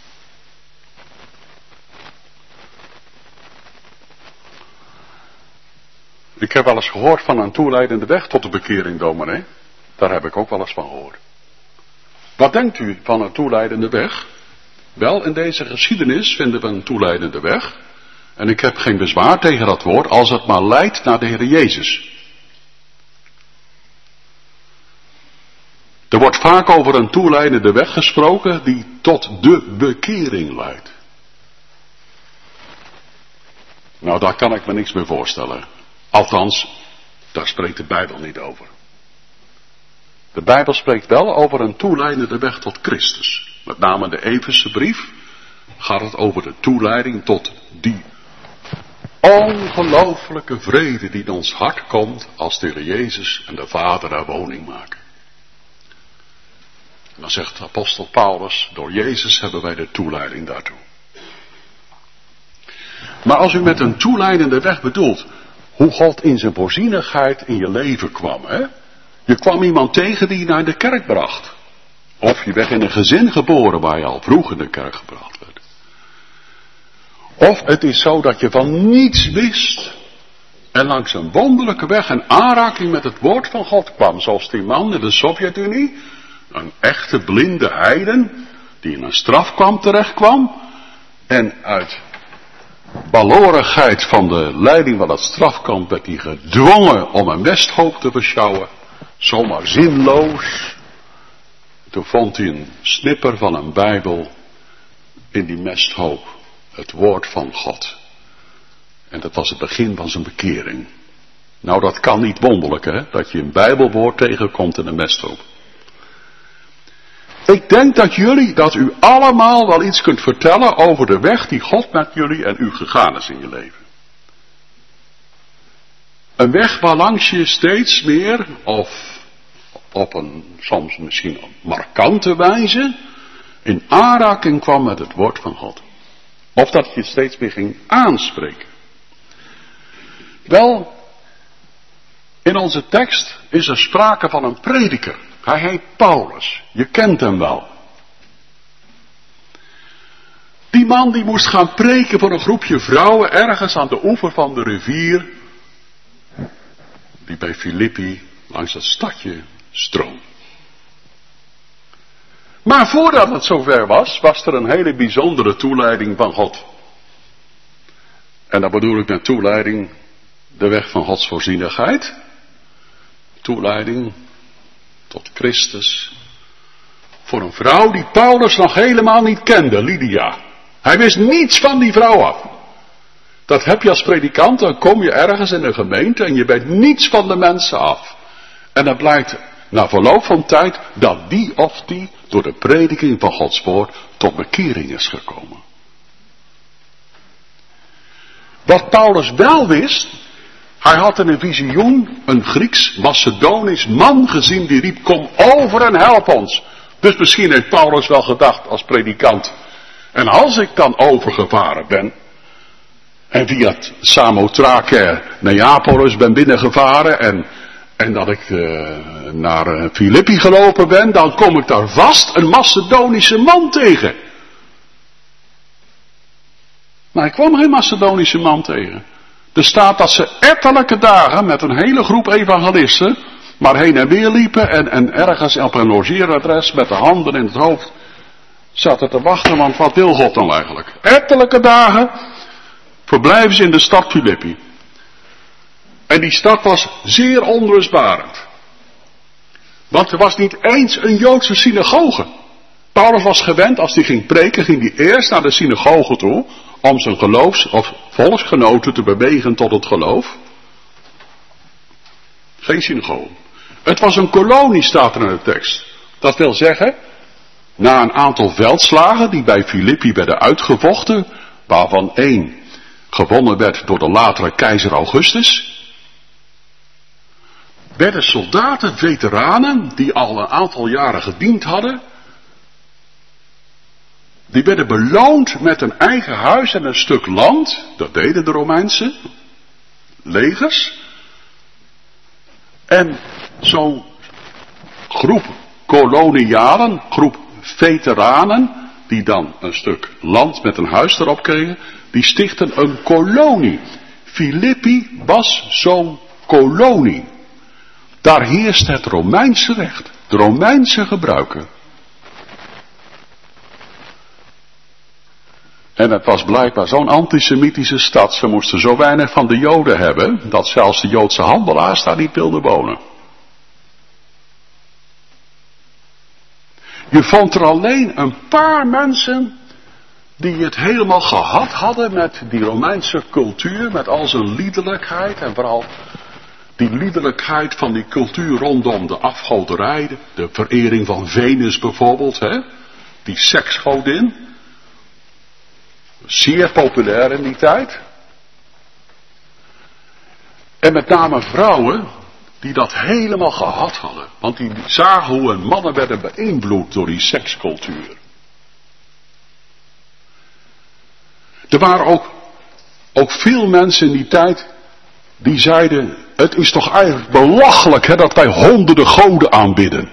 Ik heb wel eens gehoord van een toeleidende weg tot de bekering, dominee. Daar heb ik ook wel eens van gehoord. Wat denkt u van een toeleidende weg? Wel, in deze geschiedenis vinden we een toeleidende weg. En ik heb geen bezwaar tegen dat woord, als het maar leidt naar de Heer Jezus. Er wordt vaak over een toeleidende weg gesproken die tot de bekering leidt. Nou, daar kan ik me niks meer voorstellen. Althans, daar spreekt de Bijbel niet over. De Bijbel spreekt wel over een toeleidende weg tot Christus. Met name in de Efeze brief gaat het over de toeleiding tot die ongelooflijke vrede die in ons hart komt als de Heer Jezus en de Vader daar woning maken. En dan zegt de apostel Paulus, door Jezus hebben wij de toeleiding daartoe. Maar als u met een toeleidende weg bedoelt, hoe God in zijn voorzienigheid in je leven kwam, hè? Je kwam iemand tegen die je naar de kerk bracht. Of je werd in een gezin geboren waar je al vroeg in de kerk gebracht werd. Of het is zo dat je van niets wist en langs een wonderlijke weg in aanraking met het woord van God kwam. Zoals die man in de Sovjet-Unie, een echte blinde heiden die in een strafkamp terecht kwam en uit balorigheid van de leiding van dat strafkamp werd hij gedwongen om een mesthoop te beschouwen. Zomaar zinloos. Toen vond hij een snipper van een Bijbel in die mesthoop. Het woord van God. En dat was het begin van zijn bekering. Nou, dat kan niet wonderlijk, hè? Dat je een Bijbelwoord tegenkomt in een mesthoop. Ik denk dat jullie, dat u allemaal wel iets kunt vertellen over de weg die God met jullie en u gegaan is in je leven. Een weg waarlangs je steeds meer, of op een soms misschien markante wijze, in aanraking kwam met het woord van God. Of dat je steeds meer ging aanspreken. Wel, in onze tekst is er sprake van een prediker. Hij heet Paulus. Je kent hem wel. Die man die moest gaan preken voor een groepje vrouwen ergens aan de oever van de rivier. Die bij Filippi langs dat stadje stroomt. Maar voordat het zover was, was er een hele bijzondere toeleiding van God. En dan bedoel ik met toeleiding de weg van Gods voorzienigheid. Toeleiding tot Christus. Voor een vrouw die Paulus nog helemaal niet kende, Lydia. Hij wist niets van die vrouw af. Dat heb je als predikant, dan kom je ergens in een gemeente en je weet niets van de mensen af. En dan blijkt na verloop van tijd dat die of die door de prediking van Gods woord tot bekering is gekomen. Wat Paulus wel wist, hij had in een visioen een Grieks-Macedonisch man gezien die riep, kom over en help ons. Dus misschien heeft Paulus wel gedacht als predikant, en als ik dan overgevaren ben, en via Samothrake Neapolis ben binnengevaren en, en dat ik uh, naar Filippi gelopen ben, dan kom ik daar vast een Macedonische man tegen. Maar ik kwam geen Macedonische man tegen. Er staat dat ze ettelijke dagen met een hele groep evangelisten maar heen en weer liepen en, en ergens op een logeeradres met de handen in het hoofd zaten te wachten, want wat wil God dan eigenlijk? Ettelijke dagen verblijven ze in de stad Filippi. En die stad was zeer onrustbarend. Want er was niet eens een Joodse synagoge. Paulus was gewend, als hij ging preken, ging hij eerst naar de synagoge toe om zijn geloofs- of volksgenoten te bewegen tot het geloof. Geen synagoge. Het was een kolonie, staat er in de tekst. Dat wil zeggen, na een aantal veldslagen die bij Filippi werden uitgevochten, waarvan één gewonnen werd door de latere keizer Augustus, werden soldaten, veteranen, die al een aantal jaren gediend hadden, die werden beloond met een eigen huis en een stuk land. Dat deden de Romeinse legers. En zo'n groep kolonialen, groep veteranen, die dan een stuk land met een huis erop kregen, die stichten een kolonie. Filippi was zo'n kolonie. Daar heerst het Romeinse recht, de Romeinse gebruiken. En het was blijkbaar zo'n antisemitische stad, ze moesten zo weinig van de Joden hebben, dat zelfs de Joodse handelaars daar niet wilden wonen. Je vond er alleen een paar mensen die het helemaal gehad hadden met die Romeinse cultuur, met al zijn liederlijkheid en vooral die liederlijkheid van die cultuur rondom de afgoderij, de verering van Venus bijvoorbeeld, hè? Die seksgodin. Zeer populair in die tijd. En met name vrouwen die dat helemaal gehad hadden. Want die zagen hoe hun mannen werden beïnvloed door die sekscultuur. Er waren ook, ook veel mensen in die tijd die zeiden, het is toch eigenlijk belachelijk hè, dat wij honderden goden aanbidden.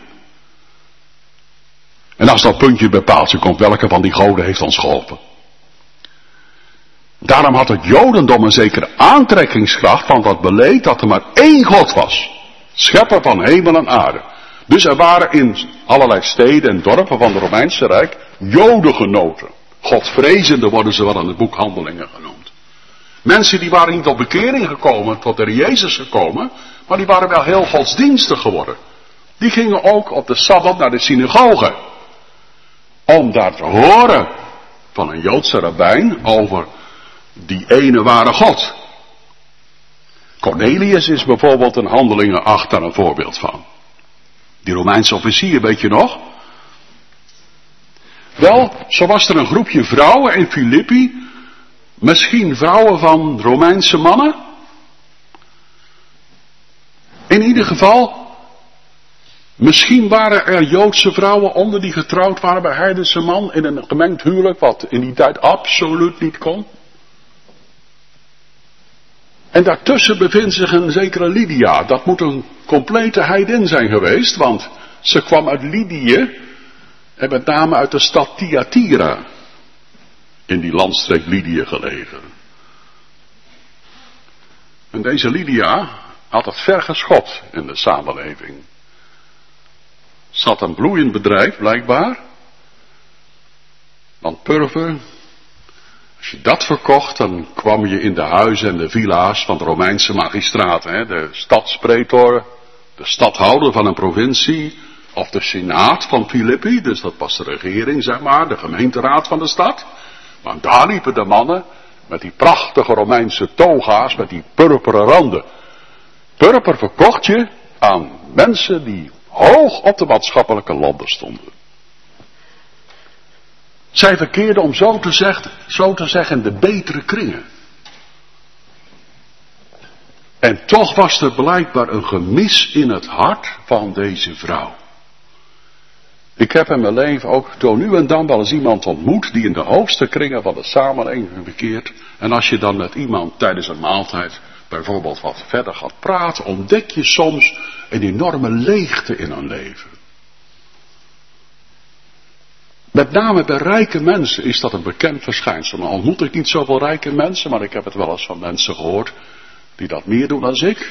En als dat puntje bepaalt ze komt, welke van die goden heeft ons geholpen? Daarom had het Jodendom een zekere aantrekkingskracht, want dat beleed dat er maar één God was. Schepper van hemel en aarde. Dus er waren in allerlei steden en dorpen van het Romeinse Rijk Jodengenoten. Godvrezenden worden ze wel in het boek Handelingen genoemd. Mensen die waren niet tot bekering gekomen, tot de Heer Jezus gekomen, maar die waren wel heel godsdienstig geworden. Die gingen ook op de Sabbat naar de synagoge. Om daar te horen van een Joodse rabbijn over die ene ware God. Cornelius is bijvoorbeeld in Handelingen acht daar een voorbeeld van. Die Romeinse officier, weet je nog? Wel, zo was er een groepje vrouwen in Filippi. Misschien vrouwen van Romeinse mannen. In ieder geval, misschien waren er Joodse vrouwen onder die getrouwd waren bij heidense man in een gemengd huwelijk, wat in die tijd absoluut niet kon. En daartussen bevindt zich een zekere Lydia. Dat moet een complete heidin zijn geweest, want ze kwam uit Lydië en met name uit de stad Thyatira. In die landstreek Lydië gelegen. En deze Lydia had het ver geschopt in de samenleving. Ze had een bloeiend bedrijf, blijkbaar. Want purver, als je dat verkocht, dan kwam je in de huizen en de villa's van de Romeinse magistraten. Hè? De stadspretor, de stadhouder van een provincie, of de senaat van Filippi, dus dat was de regering, zeg maar, de gemeenteraad van de stad. Maar daar liepen de mannen met die prachtige Romeinse toga's met die purperen randen. Purper verkocht je aan mensen die hoog op de maatschappelijke ladder stonden. Zij verkeerden, om zo te, zeggen, zo te zeggen, in de betere kringen. En toch was er blijkbaar een gemis in het hart van deze vrouw. Ik heb in mijn leven ook door nu en dan wel eens iemand ontmoet die in de hoogste kringen van de samenleving verkeert. En als je dan met iemand tijdens een maaltijd bijvoorbeeld wat verder gaat praten, ontdek je soms een enorme leegte in hun leven. Met name bij rijke mensen is dat een bekend verschijnsel. Nou ontmoet ik niet zoveel rijke mensen, maar ik heb het wel eens van mensen gehoord die dat meer doen dan ik.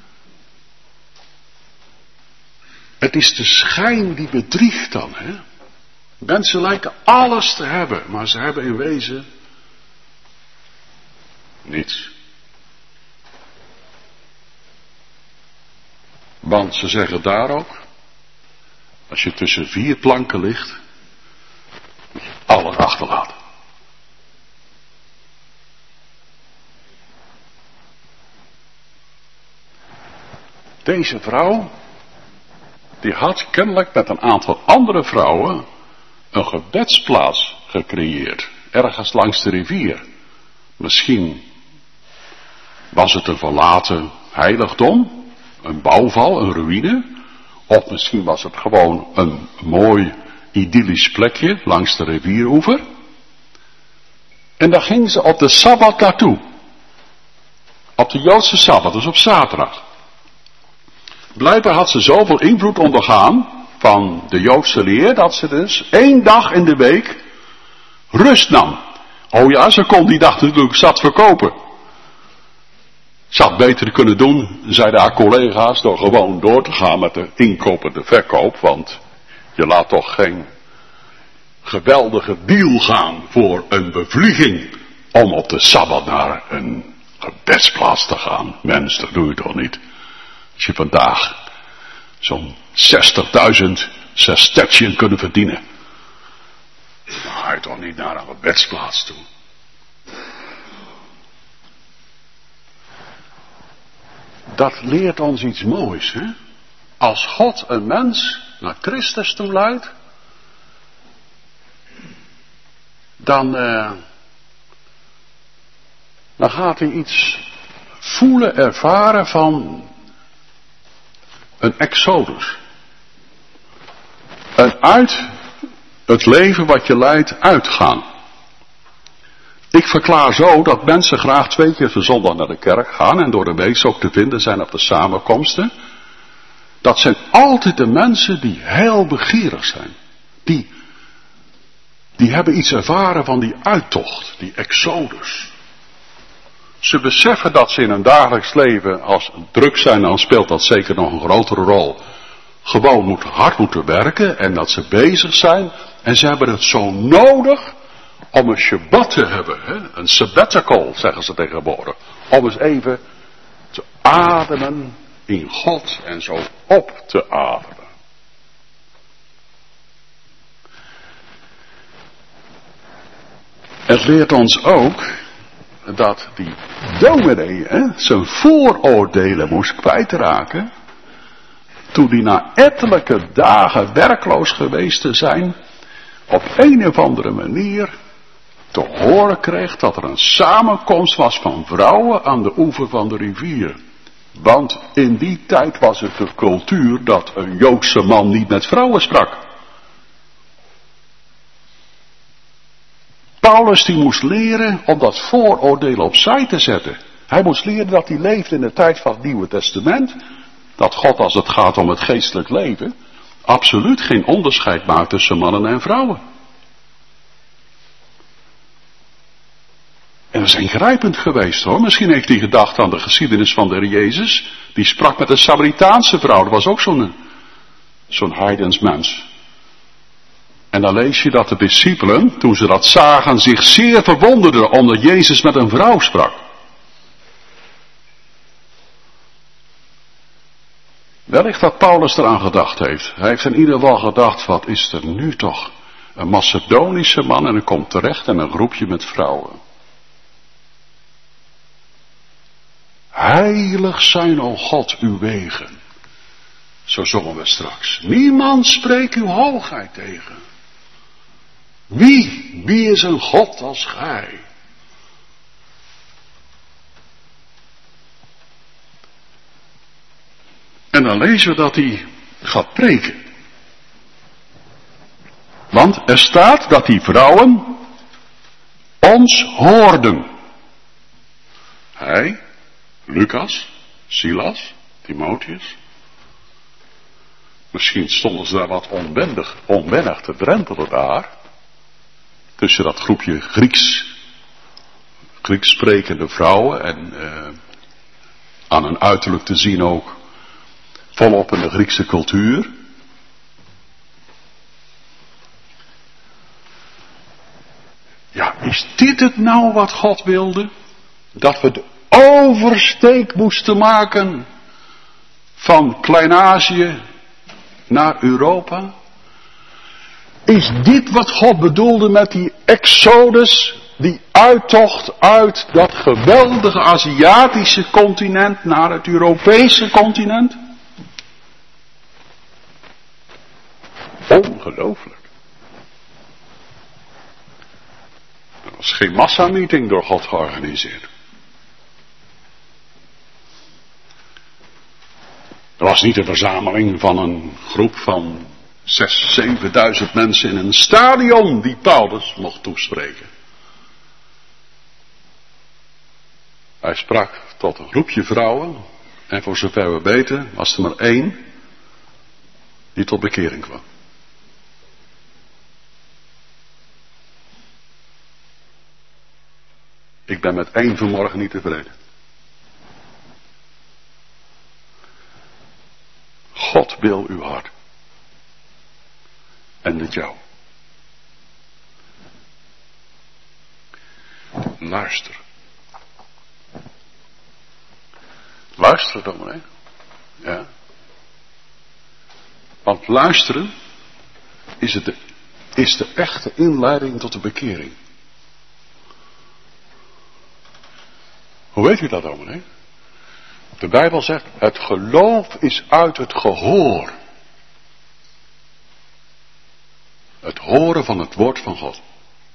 Het is de schijn die bedriegt dan, hè. Mensen lijken alles te hebben, maar ze hebben in wezen niets. Want ze zeggen daar ook, als je tussen vier planken ligt, moet je alles achterlaten. Deze vrouw, die had kennelijk met een aantal andere vrouwen een gebedsplaats gecreëerd, ergens langs de rivier. Misschien was het een verlaten heiligdom, een bouwval, een ruïne, of misschien was het gewoon een mooi idyllisch plekje langs de rivieroever. En daar ging ze op de Sabbat naartoe. Op de Joodse Sabbat, dus op zaterdag. Blijkbaar had ze zoveel invloed ondergaan van de Joodse leer, dat ze dus één dag in de week rust nam. Oh ja, ze kon die dag natuurlijk zat verkopen. Ze had beter kunnen doen, zeiden haar collega's, door gewoon door te gaan met de inkoop en de verkoop, want je laat toch geen geweldige deal gaan voor een bevlieging om op de Sabbat naar een gebedsplaats te gaan. Mens, dat doe je toch niet? Als je vandaag zo'n zestigduizend sestertien kunnen verdienen, dan ga je toch niet naar een gebedsplaats toe. Dat leert ons iets moois, hè? Als God een mens naar Christus toe leidt, dan, uh, dan gaat hij iets voelen, ervaren van een exodus. Een uit het leven wat je leidt uitgaan. Ik verklaar zo dat mensen graag twee keer per zondag naar de kerk gaan en door de week ook te vinden zijn op de samenkomsten. Dat zijn altijd de mensen die heel begeerig zijn. Die, die hebben iets ervaren van die uittocht, die exodus. Ze beseffen dat ze in hun dagelijks leven, als het druk zijn, dan speelt dat zeker nog een grotere rol. Gewoon moet, hard moeten werken en dat ze bezig zijn. En ze hebben het zo nodig om een Shabbat te hebben. Hè? Een sabbatical, zeggen ze tegenwoordig. Om eens even te ademen in God en zo op te ademen. Het leert ons ook dat die dominee hè, zijn vooroordelen moest kwijtraken. Toen hij na ettelijke dagen werkloos geweest te zijn, op een of andere manier te horen kreeg dat er een samenkomst was van vrouwen aan de oever van de rivier. Want in die tijd was het de cultuur dat een Joodse man niet met vrouwen sprak. Paulus die moest leren om dat vooroordeel opzij te zetten. Hij moest leren dat hij leefde in de tijd van het Nieuwe Testament. Dat God, als het gaat om het geestelijk leven, absoluut geen onderscheid maakt tussen mannen en vrouwen. En dat is ingrijpend geweest hoor. Misschien heeft hij gedacht aan de geschiedenis van de Heer Jezus. Die sprak met een Samaritaanse vrouw. Dat was ook zo'n zo'n heidensmens. En dan lees je dat de discipelen, toen ze dat zagen, zich zeer verwonderden omdat Jezus met een vrouw sprak. Wellicht dat Paulus eraan gedacht heeft. Hij heeft in ieder geval gedacht, wat is er nu toch Een Macedonische man en hij komt terecht in een groepje met vrouwen. Heilig zijn, o God, uw wegen. Zo zongen we straks. Niemand spreekt uw hoogheid tegen. Wie, wie is een God als gij? En dan lezen we dat hij gaat preken. Want er staat dat die vrouwen ons hoorden. Hij, Lucas, Silas, Timotheus. Misschien stonden ze daar wat onwennig, onwennig te drentelen daar. Tussen dat groepje Grieks, Grieks sprekende vrouwen en uh, aan hun uiterlijk te zien ook volop in de Griekse cultuur. Ja, is dit het nou wat God wilde? Dat we de oversteek moesten maken van Klein-Azië naar Europa? Is dit wat God bedoelde met die exodus, die uittocht uit dat geweldige Aziatische continent naar het Europese continent? Ongelooflijk. Er was geen massameeting door God georganiseerd. Er was niet een verzameling van een groep van zes, zevenduizend mensen in een stadion die Paulus mocht toespreken. Hij sprak tot een groepje vrouwen en voor zover we weten was er maar één die tot bekering kwam. Ik ben met één vanmorgen niet tevreden. God wil uw hart. En met jou. Luister. Luisteren dan maar, hè? Ja. Want luisteren is, het de, is de echte inleiding tot de bekering. Hoe weet u dat allemaal, hè? De Bijbel zegt, het geloof is uit het gehoor. Het horen van het woord van God.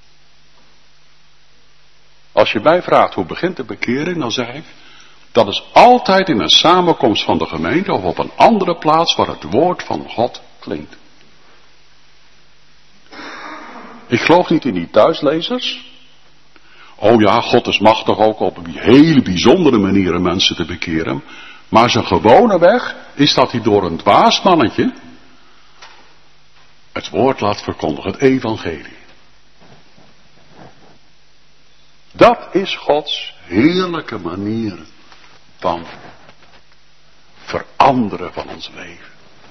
Als je mij vraagt hoe begint de bekering, dan zeg ik, dat is altijd in een samenkomst van de gemeente of op een andere plaats waar het woord van God klinkt. Ik geloof niet in die thuislezers. Oh ja, God is machtig ook op hele bijzondere manieren mensen te bekeren. Maar zijn gewone weg is dat hij door een dwaas mannetje het woord laat verkondigen, het evangelie. Dat is Gods heerlijke manier van veranderen van ons leven.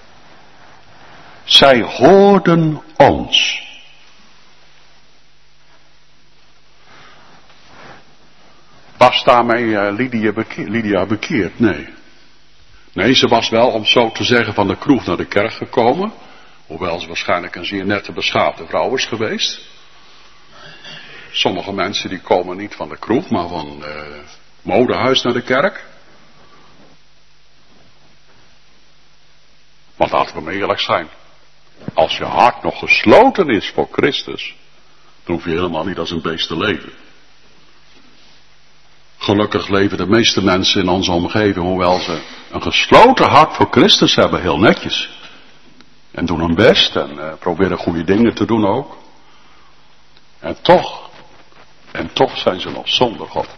Zij hoorden ons. Was daarmee uh, Lydia, bekeerd, Lydia bekeerd? Nee. Nee, ze was wel, om zo te zeggen, van de kroeg naar de kerk gekomen. Hoewel ze waarschijnlijk een zeer nette, beschaafde vrouw is geweest. Sommige mensen die komen niet van de kroeg, maar van uh, modehuis naar de kerk. Want laten we maar eerlijk zijn. Als je hart nog gesloten is voor Christus, dan hoef je helemaal niet als een beest te leven. Gelukkig leven de meeste mensen in onze omgeving, hoewel ze een gesloten hart voor Christus hebben, heel netjes. En doen hun best en uh, proberen goede dingen te doen ook. En toch, en toch zijn ze nog zonder God.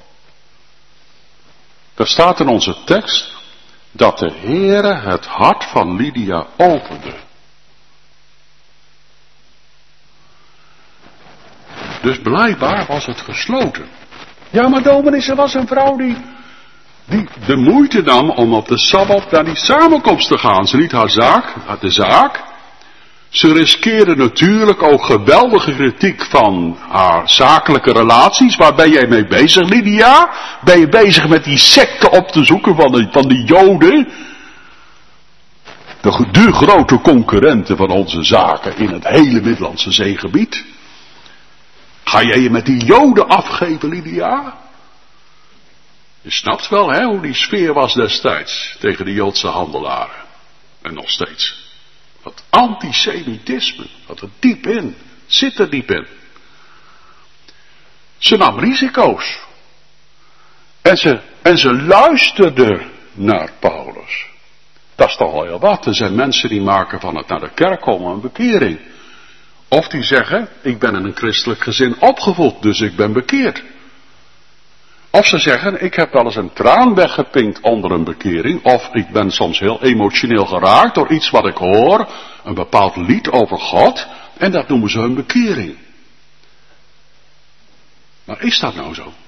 Er staat in onze tekst dat de Heere het hart van Lydia opende. Dus blijkbaar was het gesloten. Ja, maar dominee, ze was een vrouw die, die de moeite nam om op de Sabbat naar die samenkomst te gaan. Ze liet haar zaak, had de zaak. Ze riskeerde natuurlijk ook geweldige kritiek van haar zakelijke relaties. Waar ben jij mee bezig, Lydia? Ben je bezig met die secte op te zoeken van de, van de Joden? de, de grote concurrenten van onze zaken in het hele Middellandse zeegebied. Ga jij je met die Joden afgeven, Lydia? Je snapt wel, hè, hoe die sfeer was destijds tegen de Joodse handelaren. En nog steeds. Dat antisemitisme, dat er diep in, zit er diep in. Ze nam risico's. En ze, en ze luisterde naar Paulus. Dat is toch al heel wat. Er zijn mensen die maken van het naar de kerk komen een bekering. Of die zeggen, ik ben in een christelijk gezin opgevoed, dus ik ben bekeerd. Of ze zeggen, ik heb wel eens een traan weggepinkt onder een bekering. Of ik ben soms heel emotioneel geraakt door iets wat ik hoor. Een bepaald lied over God. En dat noemen ze een bekering. Maar is dat nou zo?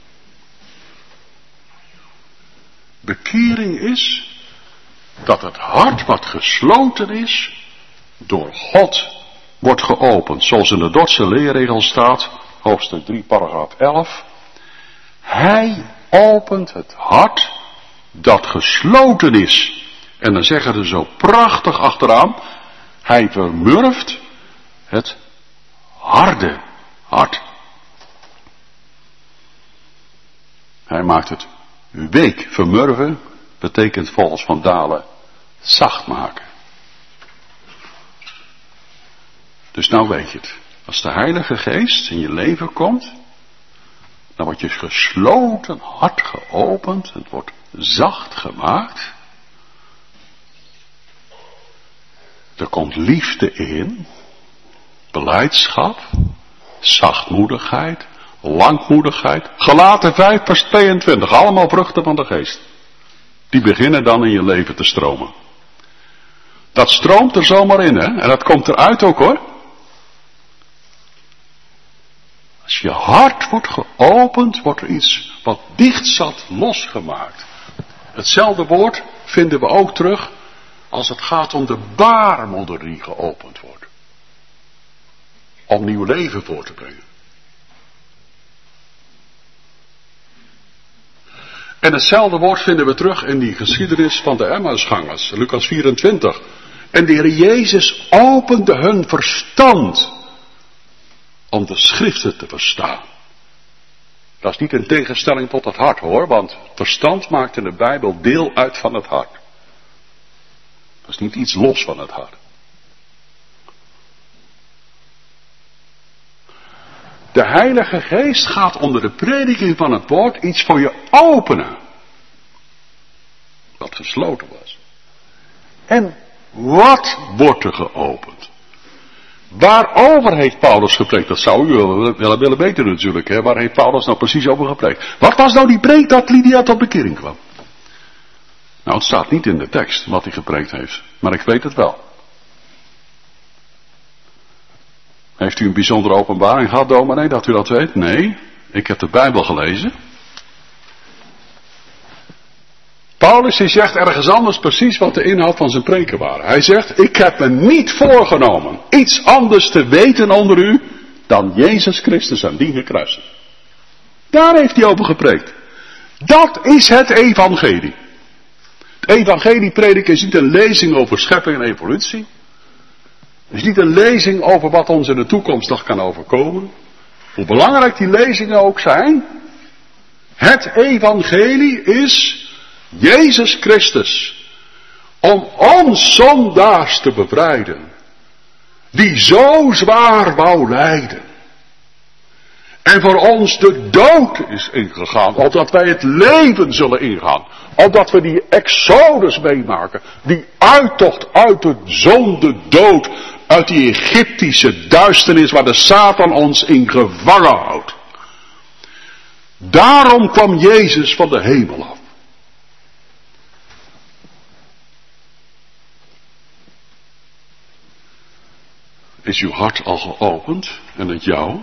Bekering is dat het hart wat gesloten is, door God wordt geopend. Zoals in de Dordtse leerregel staat, hoofdstuk drie, paragraaf elf. Hij opent het hart dat gesloten is. En dan zeggen ze zo prachtig achteraan, hij vermurft het harde hart. Hij maakt het week. Vermurven betekent volgens Van Dalen zacht maken. Dus nou weet je het. Als de Heilige Geest in je leven komt, dan wordt je gesloten hart geopend. Het wordt zacht gemaakt. Er komt liefde in. Belijdschap. Zachtmoedigheid. Langmoedigheid. Galaten vijf vers tweeëntwintig. Allemaal vruchten van de geest. Die beginnen dan in je leven te stromen. Dat stroomt er zomaar in, hè. En dat komt eruit ook, hoor. Als je hart wordt geopend, wordt er iets wat dicht zat losgemaakt. Hetzelfde woord vinden we ook terug als het gaat om de baarmoeder die geopend wordt. Om nieuw leven voor te brengen. En hetzelfde woord vinden we terug in die geschiedenis van de Emmausgangers, Lucas vierentwintig. En de Heer Jezus opende hun verstand om de schriften te verstaan. Dat is niet in tegenstelling tot het hart, hoor, want verstand maakt in de Bijbel deel uit van het hart. Dat is niet iets los van het hart. De Heilige Geest gaat onder de prediking van het woord iets voor je openen. Wat gesloten was. En wat wordt er geopend? Waarover heeft Paulus gepreekt? Dat zou u willen, willen, willen weten natuurlijk. Hè? Waar heeft Paulus nou precies over gepreekt? Wat was nou die preek dat Lydia tot bekering kwam? Nou, het staat niet in de tekst wat hij gepreekt heeft. Maar ik weet het wel. Heeft u een bijzondere openbaring gehad, dominee, dat u dat weet? Nee, ik heb de Bijbel gelezen. Paulus die zegt ergens anders precies wat de inhoud van zijn preken waren. Hij zegt, ik heb me niet voorgenomen iets anders te weten onder u dan Jezus Christus en die gekruisigd. Daar heeft hij over gepreekt. Dat is het evangelie. Het evangelie prediken is niet een lezing over schepping en evolutie. Het is niet een lezing over wat ons in de toekomst nog kan overkomen. Hoe belangrijk die lezingen ook zijn. Het evangelie is Jezus Christus. Om ons zondaars te bevrijden. Die zo zwaar wou lijden. En voor ons de dood is ingegaan. Opdat wij het leven zullen ingaan. Opdat we die exodus meemaken. Die uittocht uit de zonde dood. Uit die Egyptische duisternis waar de Satan ons in gevangen houdt. Daarom kwam Jezus van de hemel af. Is uw hart al geopend en het jou?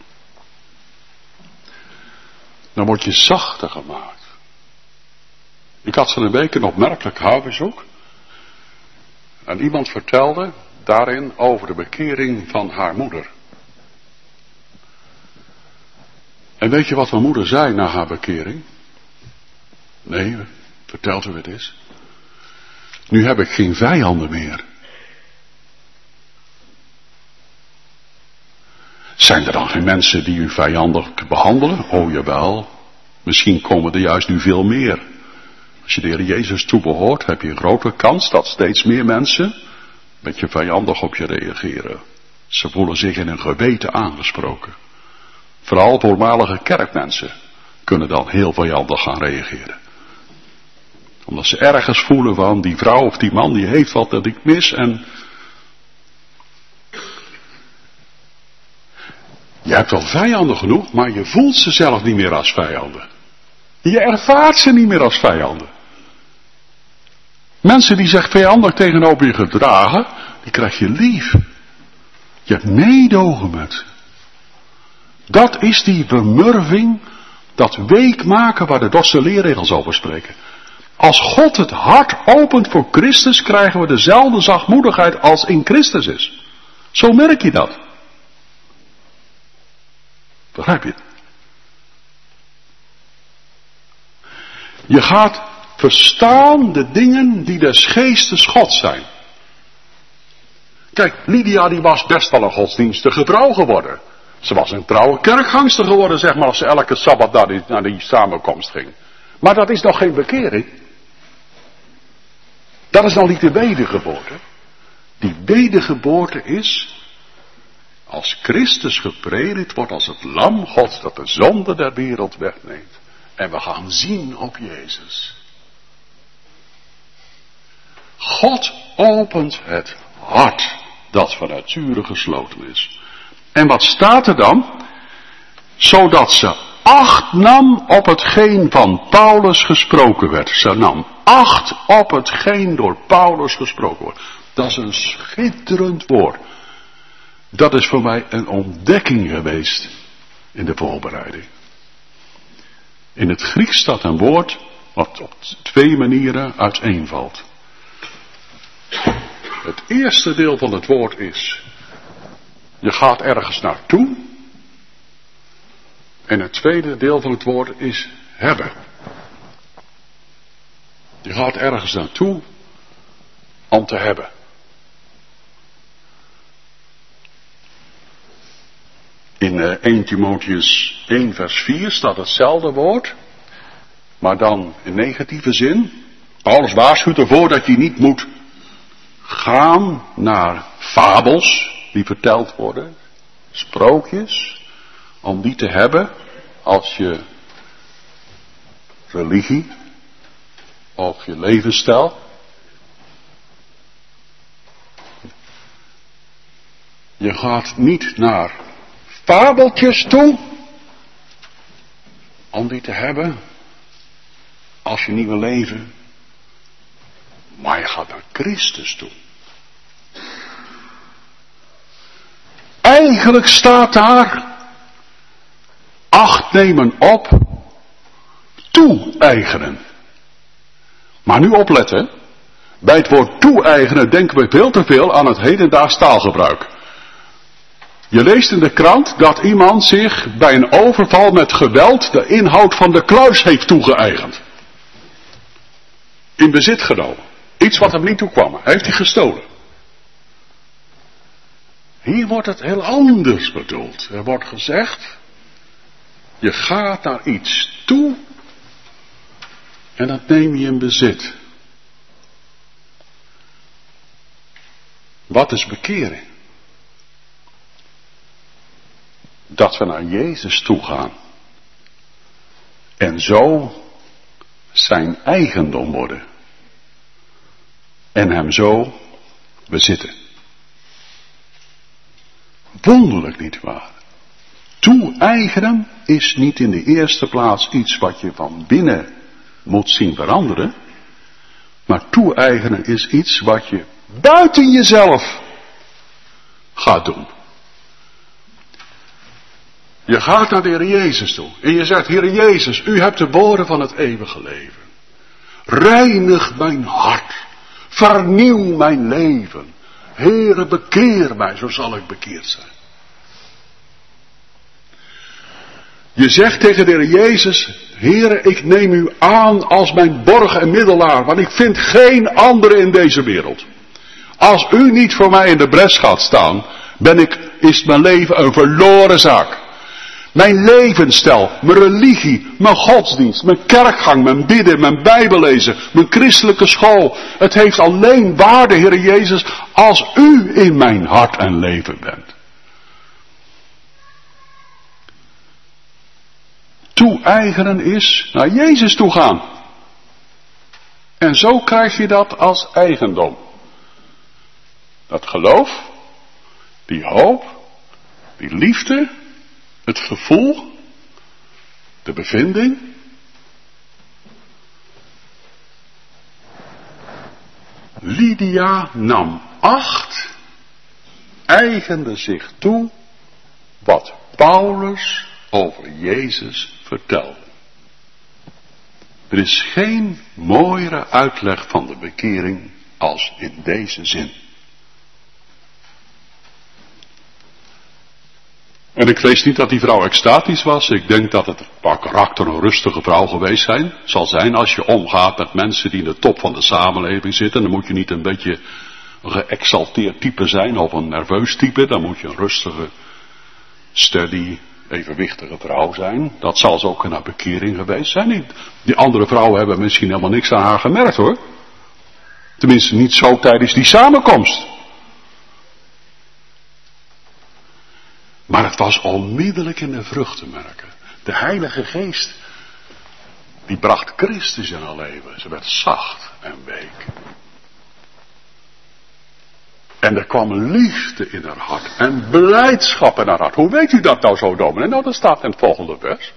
Dan word je zachter gemaakt. Ik had van een week een opmerkelijk huisbezoek. En iemand vertelde daarin over de bekering van haar moeder. En weet je wat mijn moeder zei na haar bekering? Nee, vertelt u het eens. Nu heb ik geen vijanden meer. Zijn er dan geen mensen die u vijandig behandelen? Oh jawel, misschien komen er juist nu veel meer. Als je de Heer Jezus toebehoort, heb je een grote kans dat steeds meer mensen een beetje vijandig op je reageren. Ze voelen zich in hun geweten aangesproken. Vooral voormalige kerkmensen kunnen dan heel vijandig gaan reageren. Omdat ze ergens voelen van die vrouw of die man die heeft wat dat ik mis en... Je hebt wel vijanden genoeg, maar je voelt ze zelf niet meer als vijanden. Je ervaart ze niet meer als vijanden. Mensen die zich vijandig tegenover je gedragen, die krijg je lief. Je hebt meedogen met ze. Dat is die bemurving, dat week maken waar de Dorse leerregels over spreken. Als God het hart opent voor Christus, krijgen we dezelfde zachtmoedigheid als in Christus is. Zo merk je dat. Begrijp je? Je gaat verstaan de dingen die des geestes God zijn. Kijk, Lydia die was best wel een godsdienstige vrouw geworden. Ze was een trouwe kerkgangster geworden, zeg maar, als ze elke sabbat naar die, naar die samenkomst ging. Maar dat is nog geen bekering. Dat is nog niet de wedergeboorte. Die wedergeboorte is... Als Christus gepredikt wordt als het lam Gods dat de zonde der wereld wegneemt. En we gaan zien op Jezus. God opent het hart dat van nature gesloten is. En wat staat er dan? Zodat ze acht nam op hetgeen van Paulus gesproken werd. Ze nam acht op hetgeen door Paulus gesproken wordt. Dat is een schitterend woord. Dat is voor mij een ontdekking geweest in de voorbereiding. In het Grieks staat een woord wat op twee manieren uiteenvalt. Het eerste deel van het woord is, je gaat ergens naartoe. En het tweede deel van het woord is hebben. Je gaat ergens naartoe om te hebben. In uh, eerste Timotheus één vers vier staat hetzelfde woord, maar dan in negatieve zin. Paulus waarschuwt ervoor dat je niet moet gaan naar fabels die verteld worden, sprookjes, om die te hebben als je religie of je levensstijl. Je gaat niet naar fabeltjes toe, om die te hebben, als je niet wil leven, maar je gaat naar Christus toe. Eigenlijk staat daar, acht nemen op, toe-eigenen. Maar nu opletten, bij het woord toe-eigenen denken we veel te veel aan het hedendaags taalgebruik. Je leest in de krant dat iemand zich bij een overval met geweld de inhoud van de kluis heeft toegeëigend. In bezit genomen. Iets wat hem niet toekwam. Hij heeft hij gestolen. Hier wordt het heel anders bedoeld. Er wordt gezegd, je gaat naar iets toe en dat neem je in bezit. Wat is bekering? Dat we naar Jezus toe gaan. En zo zijn eigendom worden. En hem zo bezitten. Wonderlijk niet waar. Toe-eigenen is niet in de eerste plaats iets wat je van binnen moet zien veranderen. Maar toe-eigenen is iets wat je buiten jezelf gaat doen. Je gaat naar de Heer Jezus toe. En je zegt, Heer Jezus, u hebt de woorden van het eeuwige leven. Reinig mijn hart. Vernieuw mijn leven. Heere, bekeer mij, zo zal ik bekeerd zijn. Je zegt tegen de Heer Jezus, Heere, ik neem u aan als mijn borg en middelaar, want ik vind geen andere in deze wereld. Als u niet voor mij in de bres gaat staan, ben ik, is mijn leven een verloren zaak. Mijn levensstijl, mijn religie, mijn godsdienst, mijn kerkgang, mijn bidden, mijn bijbellezen, mijn christelijke school. Het heeft alleen waarde, Heere Jezus, als u in mijn hart en leven bent. Toe-eigenen is naar Jezus toe gaan. En zo krijg je dat als eigendom. Dat geloof, die hoop, die liefde, het gevoel, de bevinding. Lydia nam acht, eigende zich toe wat Paulus over Jezus vertelde. Er is geen mooiere uitleg van de bekering als in deze zin. En ik vrees niet dat die vrouw extatisch was. Ik denk dat het qua karakter een rustige vrouw geweest zijn, zal zijn als je omgaat met mensen die in de top van de samenleving zitten. Dan moet je niet een beetje een geëxalteerd type zijn of een nerveus type. Dan moet je een rustige, steady, evenwichtige vrouw zijn. Dat zal ze ook in haar bekering geweest zijn. Die, die andere vrouwen hebben misschien helemaal niks aan haar gemerkt hoor. Tenminste niet zo tijdens die samenkomst. Maar het was onmiddellijk in de vrucht te merken. De Heilige Geest, die bracht Christus in haar leven. Ze werd zacht en week. En er kwam liefde in haar hart en blijdschap in haar hart. Hoe weet u dat nou zo, dominee? Nou, dat staat in het volgende vers.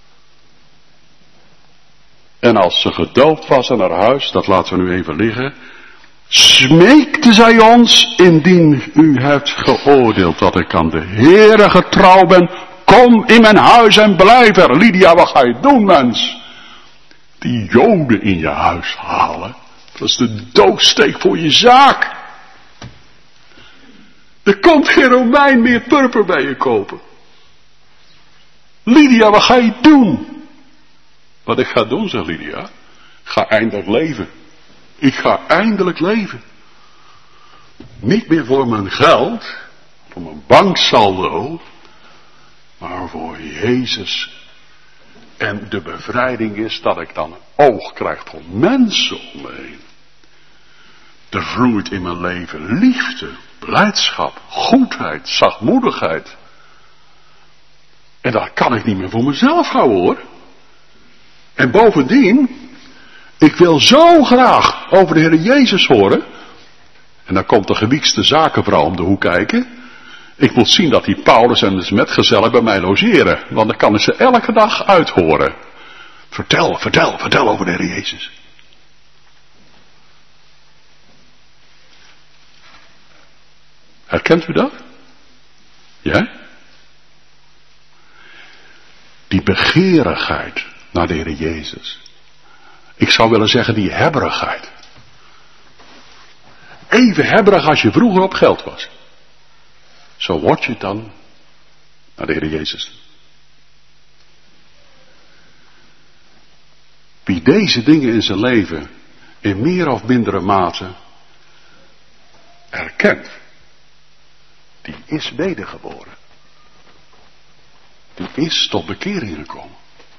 En als ze gedoopt was in haar huis, dat laten we nu even liggen, smeekte zij ons, indien u hebt geoordeeld dat ik aan de Heere getrouw ben, kom in mijn huis en blijf er. Lydia, wat ga je doen, mens? Die Joden in je huis halen, dat is de doodsteek voor je zaak. Er komt geen Romein meer purper bij je kopen. Lydia, wat ga je doen? Wat ik ga doen, zegt Lydia, ik ga eindelijk leven. Ik ga eindelijk leven. Niet meer voor mijn geld, voor mijn banksaldo, maar voor Jezus. En de bevrijding is dat ik dan een oog krijg voor mensen om me heen. Er vloeit in mijn leven liefde, blijdschap, goedheid, zachtmoedigheid. En dat kan ik niet meer voor mezelf houden hoor. En bovendien, ik wil zo graag over de Heer Jezus horen. En dan komt de gewiekste zakenvrouw om de hoek kijken. Ik moet zien dat die Paulus en zijn metgezellen bij mij logeren. Want dan kan ik ze elke dag uithoren. Vertel, vertel, vertel over de Heer Jezus. Herkent u dat? Ja? Die begeerigheid naar de Heer Jezus. Ik zou willen zeggen die hebberigheid. Even hebberig als je vroeger op geld was. Zo word je dan naar de Heer Jezus. Wie deze dingen in zijn leven in meer of mindere mate erkent, die is wedergeboren. Die is tot bekering gekomen.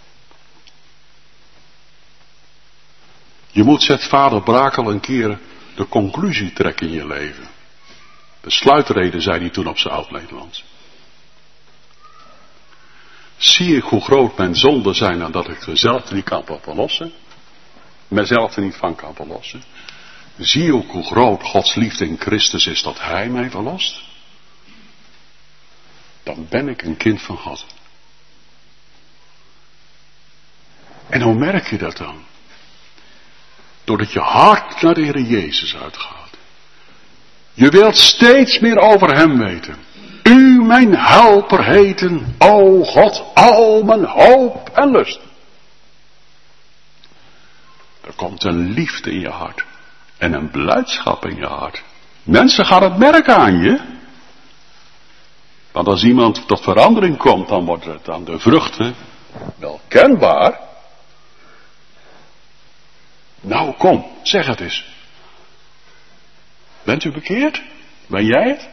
Je moet, zegt vader Brakel een keer, de conclusie trekken in je leven. De sluitreden zei hij toen op zijn oud-Nederlands. Zie ik hoe groot mijn zonden zijn en dat ik mezelf er niet kan van verlossen. Mezelf er niet van kan verlossen. Zie ook hoe groot Gods liefde in Christus is dat Hij mij verlost. Dan ben ik een kind van God. En hoe merk je dat dan? Doordat je hart naar de Heer Jezus uitgaat. Je wilt steeds meer over Hem weten. U mijn helper heten, o God, al mijn hoop en lust. Er komt een liefde in je hart. En een blijdschap in je hart. Mensen gaan het merken aan je. Want als iemand tot verandering komt, dan wordt het aan de vruchten wel kenbaar. Nou kom, zeg het eens. Bent u bekeerd? Ben jij het?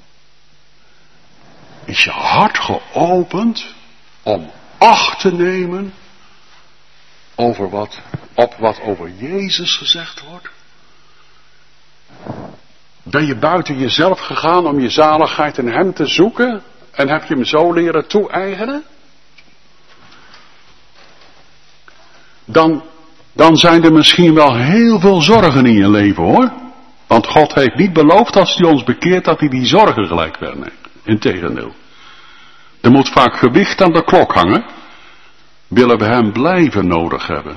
Is je hart geopend om acht te nemen over wat, op wat over Jezus gezegd wordt? Ben je buiten jezelf gegaan om je zaligheid in hem te zoeken en heb je hem zo leren toe-eigenen? Dan, dan zijn er misschien wel heel veel zorgen in je leven hoor. Want God heeft niet beloofd als hij ons bekeert dat hij die zorgen gelijk wegneemt. Integendeel. Er moet vaak gewicht aan de klok hangen. Willen we hem blijven nodig hebben.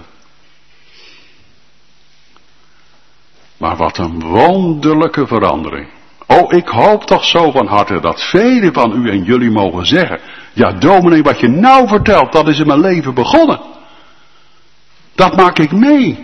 Maar wat een wonderlijke verandering. Oh, ik hoop toch zo van harte dat velen van u en jullie mogen zeggen. Ja, dominee, wat je nou vertelt, dat is in mijn leven begonnen. Dat maak ik mee.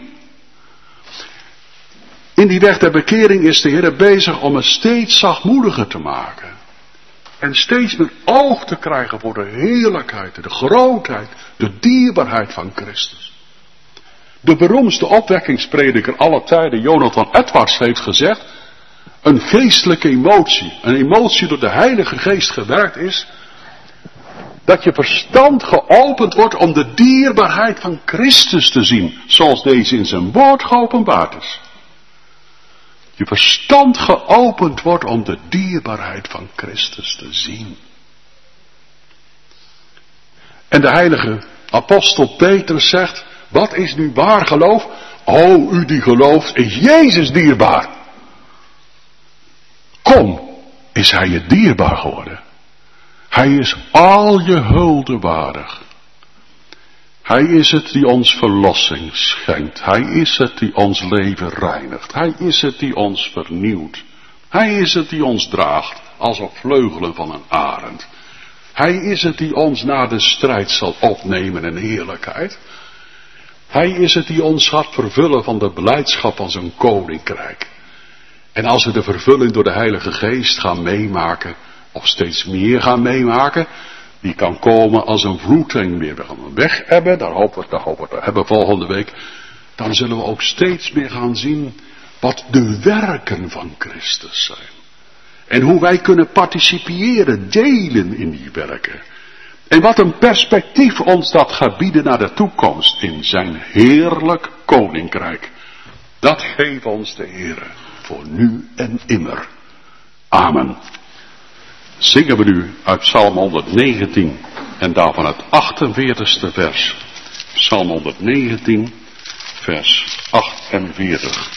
In die weg der bekering is de Heer bezig om me steeds zachtmoediger te maken. En steeds meer oog te krijgen voor de heerlijkheid, de grootheid, de dierbaarheid van Christus. De beroemdste opwekkingsprediker aller tijden, Jonathan Edwards, heeft gezegd, een geestelijke emotie, een emotie door de Heilige Geest gewerkt is, dat je verstand geopend wordt om de dierbaarheid van Christus te zien, zoals deze in zijn woord geopenbaard is. Je verstand geopend wordt om de dierbaarheid van Christus te zien. En de heilige apostel Petrus zegt, wat is nu waar geloof? O, u die gelooft, is Jezus dierbaar. Kom, is hij je dierbaar geworden. Hij is al je hulde waardig. Hij is het die ons verlossing schenkt. Hij is het die ons leven reinigt. Hij is het die ons vernieuwt. Hij is het die ons draagt als op vleugelen van een arend. Hij is het die ons na de strijd zal opnemen in heerlijkheid. Hij is het die ons gaat vervullen van de blijdschap van zijn koninkrijk. En als we de vervulling door de Heilige Geest gaan meemaken, of steeds meer gaan meemaken, die kan komen als een vloed en weer weg hebben, daar hopen we, daar hopen we te hebben volgende week, dan zullen we ook steeds meer gaan zien wat de werken van Christus zijn. En hoe wij kunnen participeren, delen in die werken. En wat een perspectief ons dat gaat bieden naar de toekomst in zijn heerlijk koninkrijk. Dat geeft ons de Heer voor nu en immer. Amen. Zingen we nu uit Psalm honderdnegentien en daarvan het achtenveertigste vers. Psalm honderdnegentien, vers achtenveertig.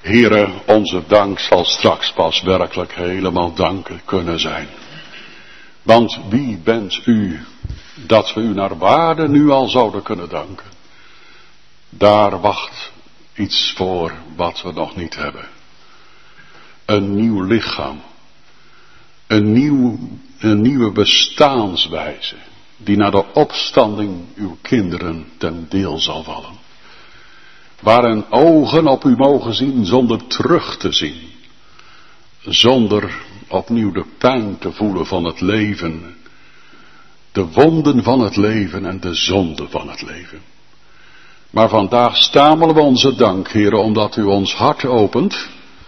Heere, onze dank zal straks pas werkelijk helemaal danken kunnen zijn. Want wie bent u, dat we u naar waarde nu al zouden kunnen danken? Daar wacht iets voor wat we nog niet hebben. Een nieuw lichaam. Een, nieuw, een nieuwe bestaanswijze, die na de opstanding uw kinderen ten deel zal vallen. Waarin ogen op u mogen zien zonder terug te zien. Zonder opnieuw de pijn te voelen van het leven. De wonden van het leven en de zonde van het leven. Maar vandaag stamelen we onze dank, Heere, omdat u ons hart opent.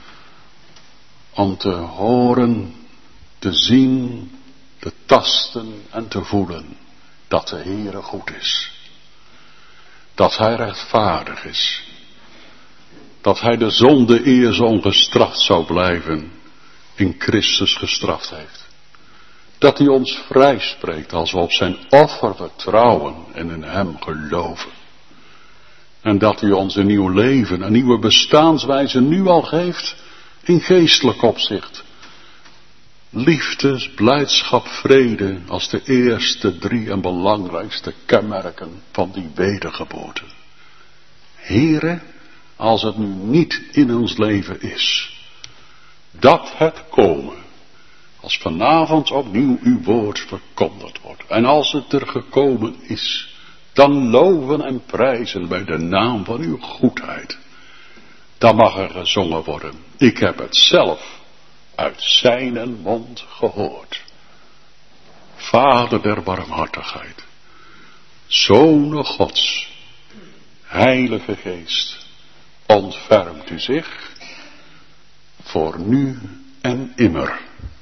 Om te horen, te zien, te tasten en te voelen dat de Heere goed is. Dat Hij rechtvaardig is. Dat Hij de zonde eer zo ongestraft zou blijven in Christus gestraft heeft. Dat Hij ons vrijspreekt als we op zijn offer vertrouwen en in Hem geloven. En dat Hij ons een nieuw leven, een nieuwe bestaanswijze nu al geeft in geestelijk opzicht. Liefdes, blijdschap, vrede als de eerste drie en belangrijkste kenmerken van die wedergeboorte. Heere, als het nu niet in ons leven is, dat het komen, als vanavond opnieuw uw woord verkondigd wordt, en als het er gekomen is, dan loven en prijzen wij de naam van uw goedheid. Dan mag er gezongen worden, ik heb het zelf uit zijn mond gehoord. Vader der barmhartigheid, Zoon Gods, Heilige Geest, ontfermt u zich voor nu en immer.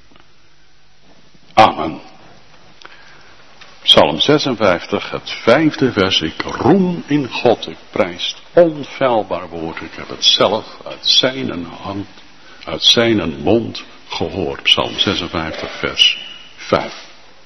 Amen. Psalm zesenvijftig, het vijfde vers. Ik roem in God, ik prijs het onfeilbaar woord. Ik heb het zelf uit zijn hand, uit zijn mond gehoord. Psalm zesenvijftig, vers vijf.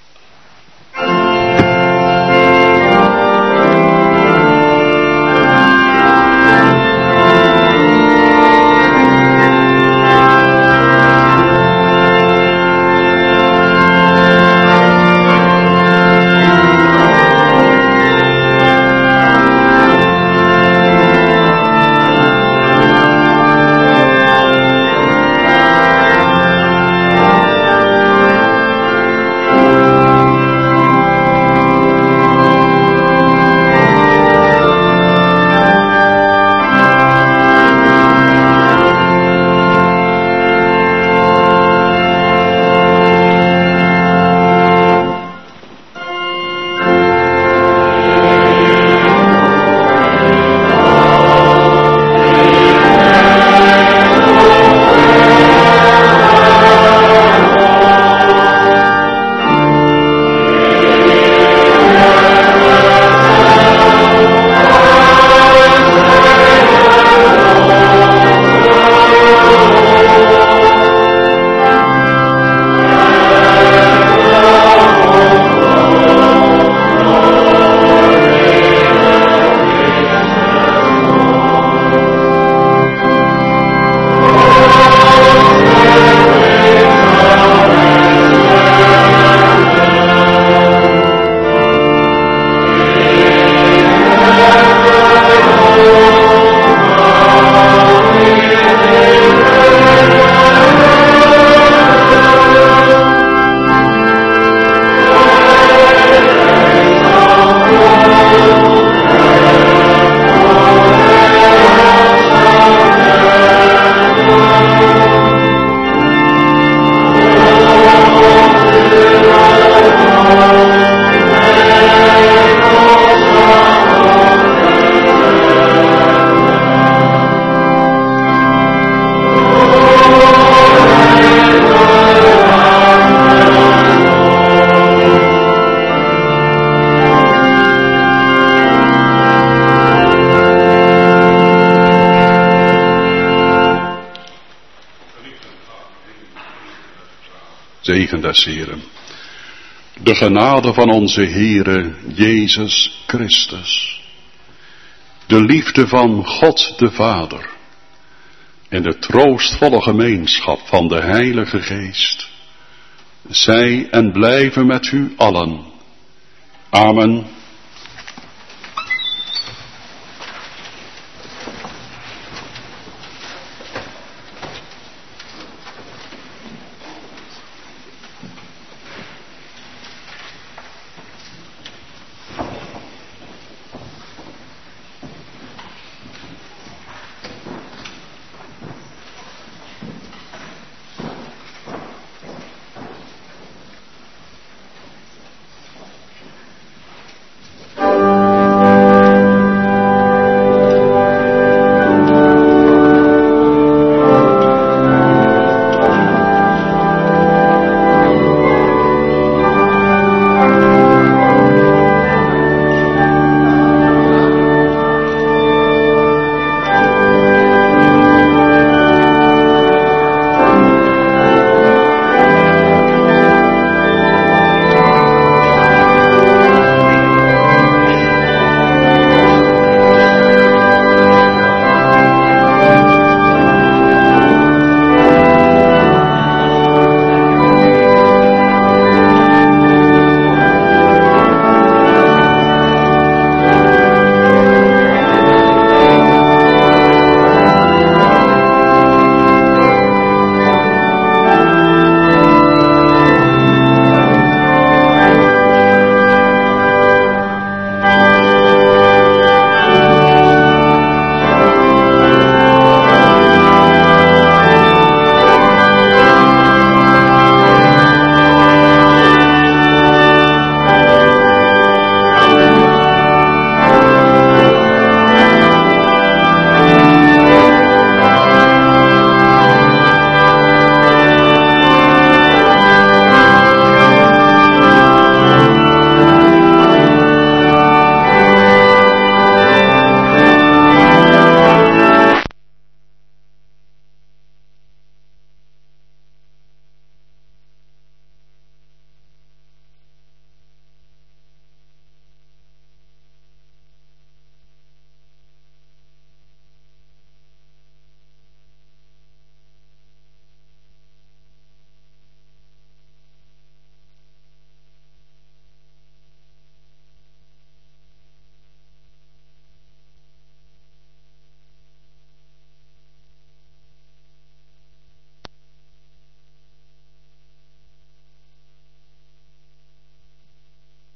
Zegen des Heren. De genade van onze Heere Jezus Christus. De liefde van God de Vader. in de troostvolle gemeenschap van de Heilige Geest, zij en blijven met u allen. Amen.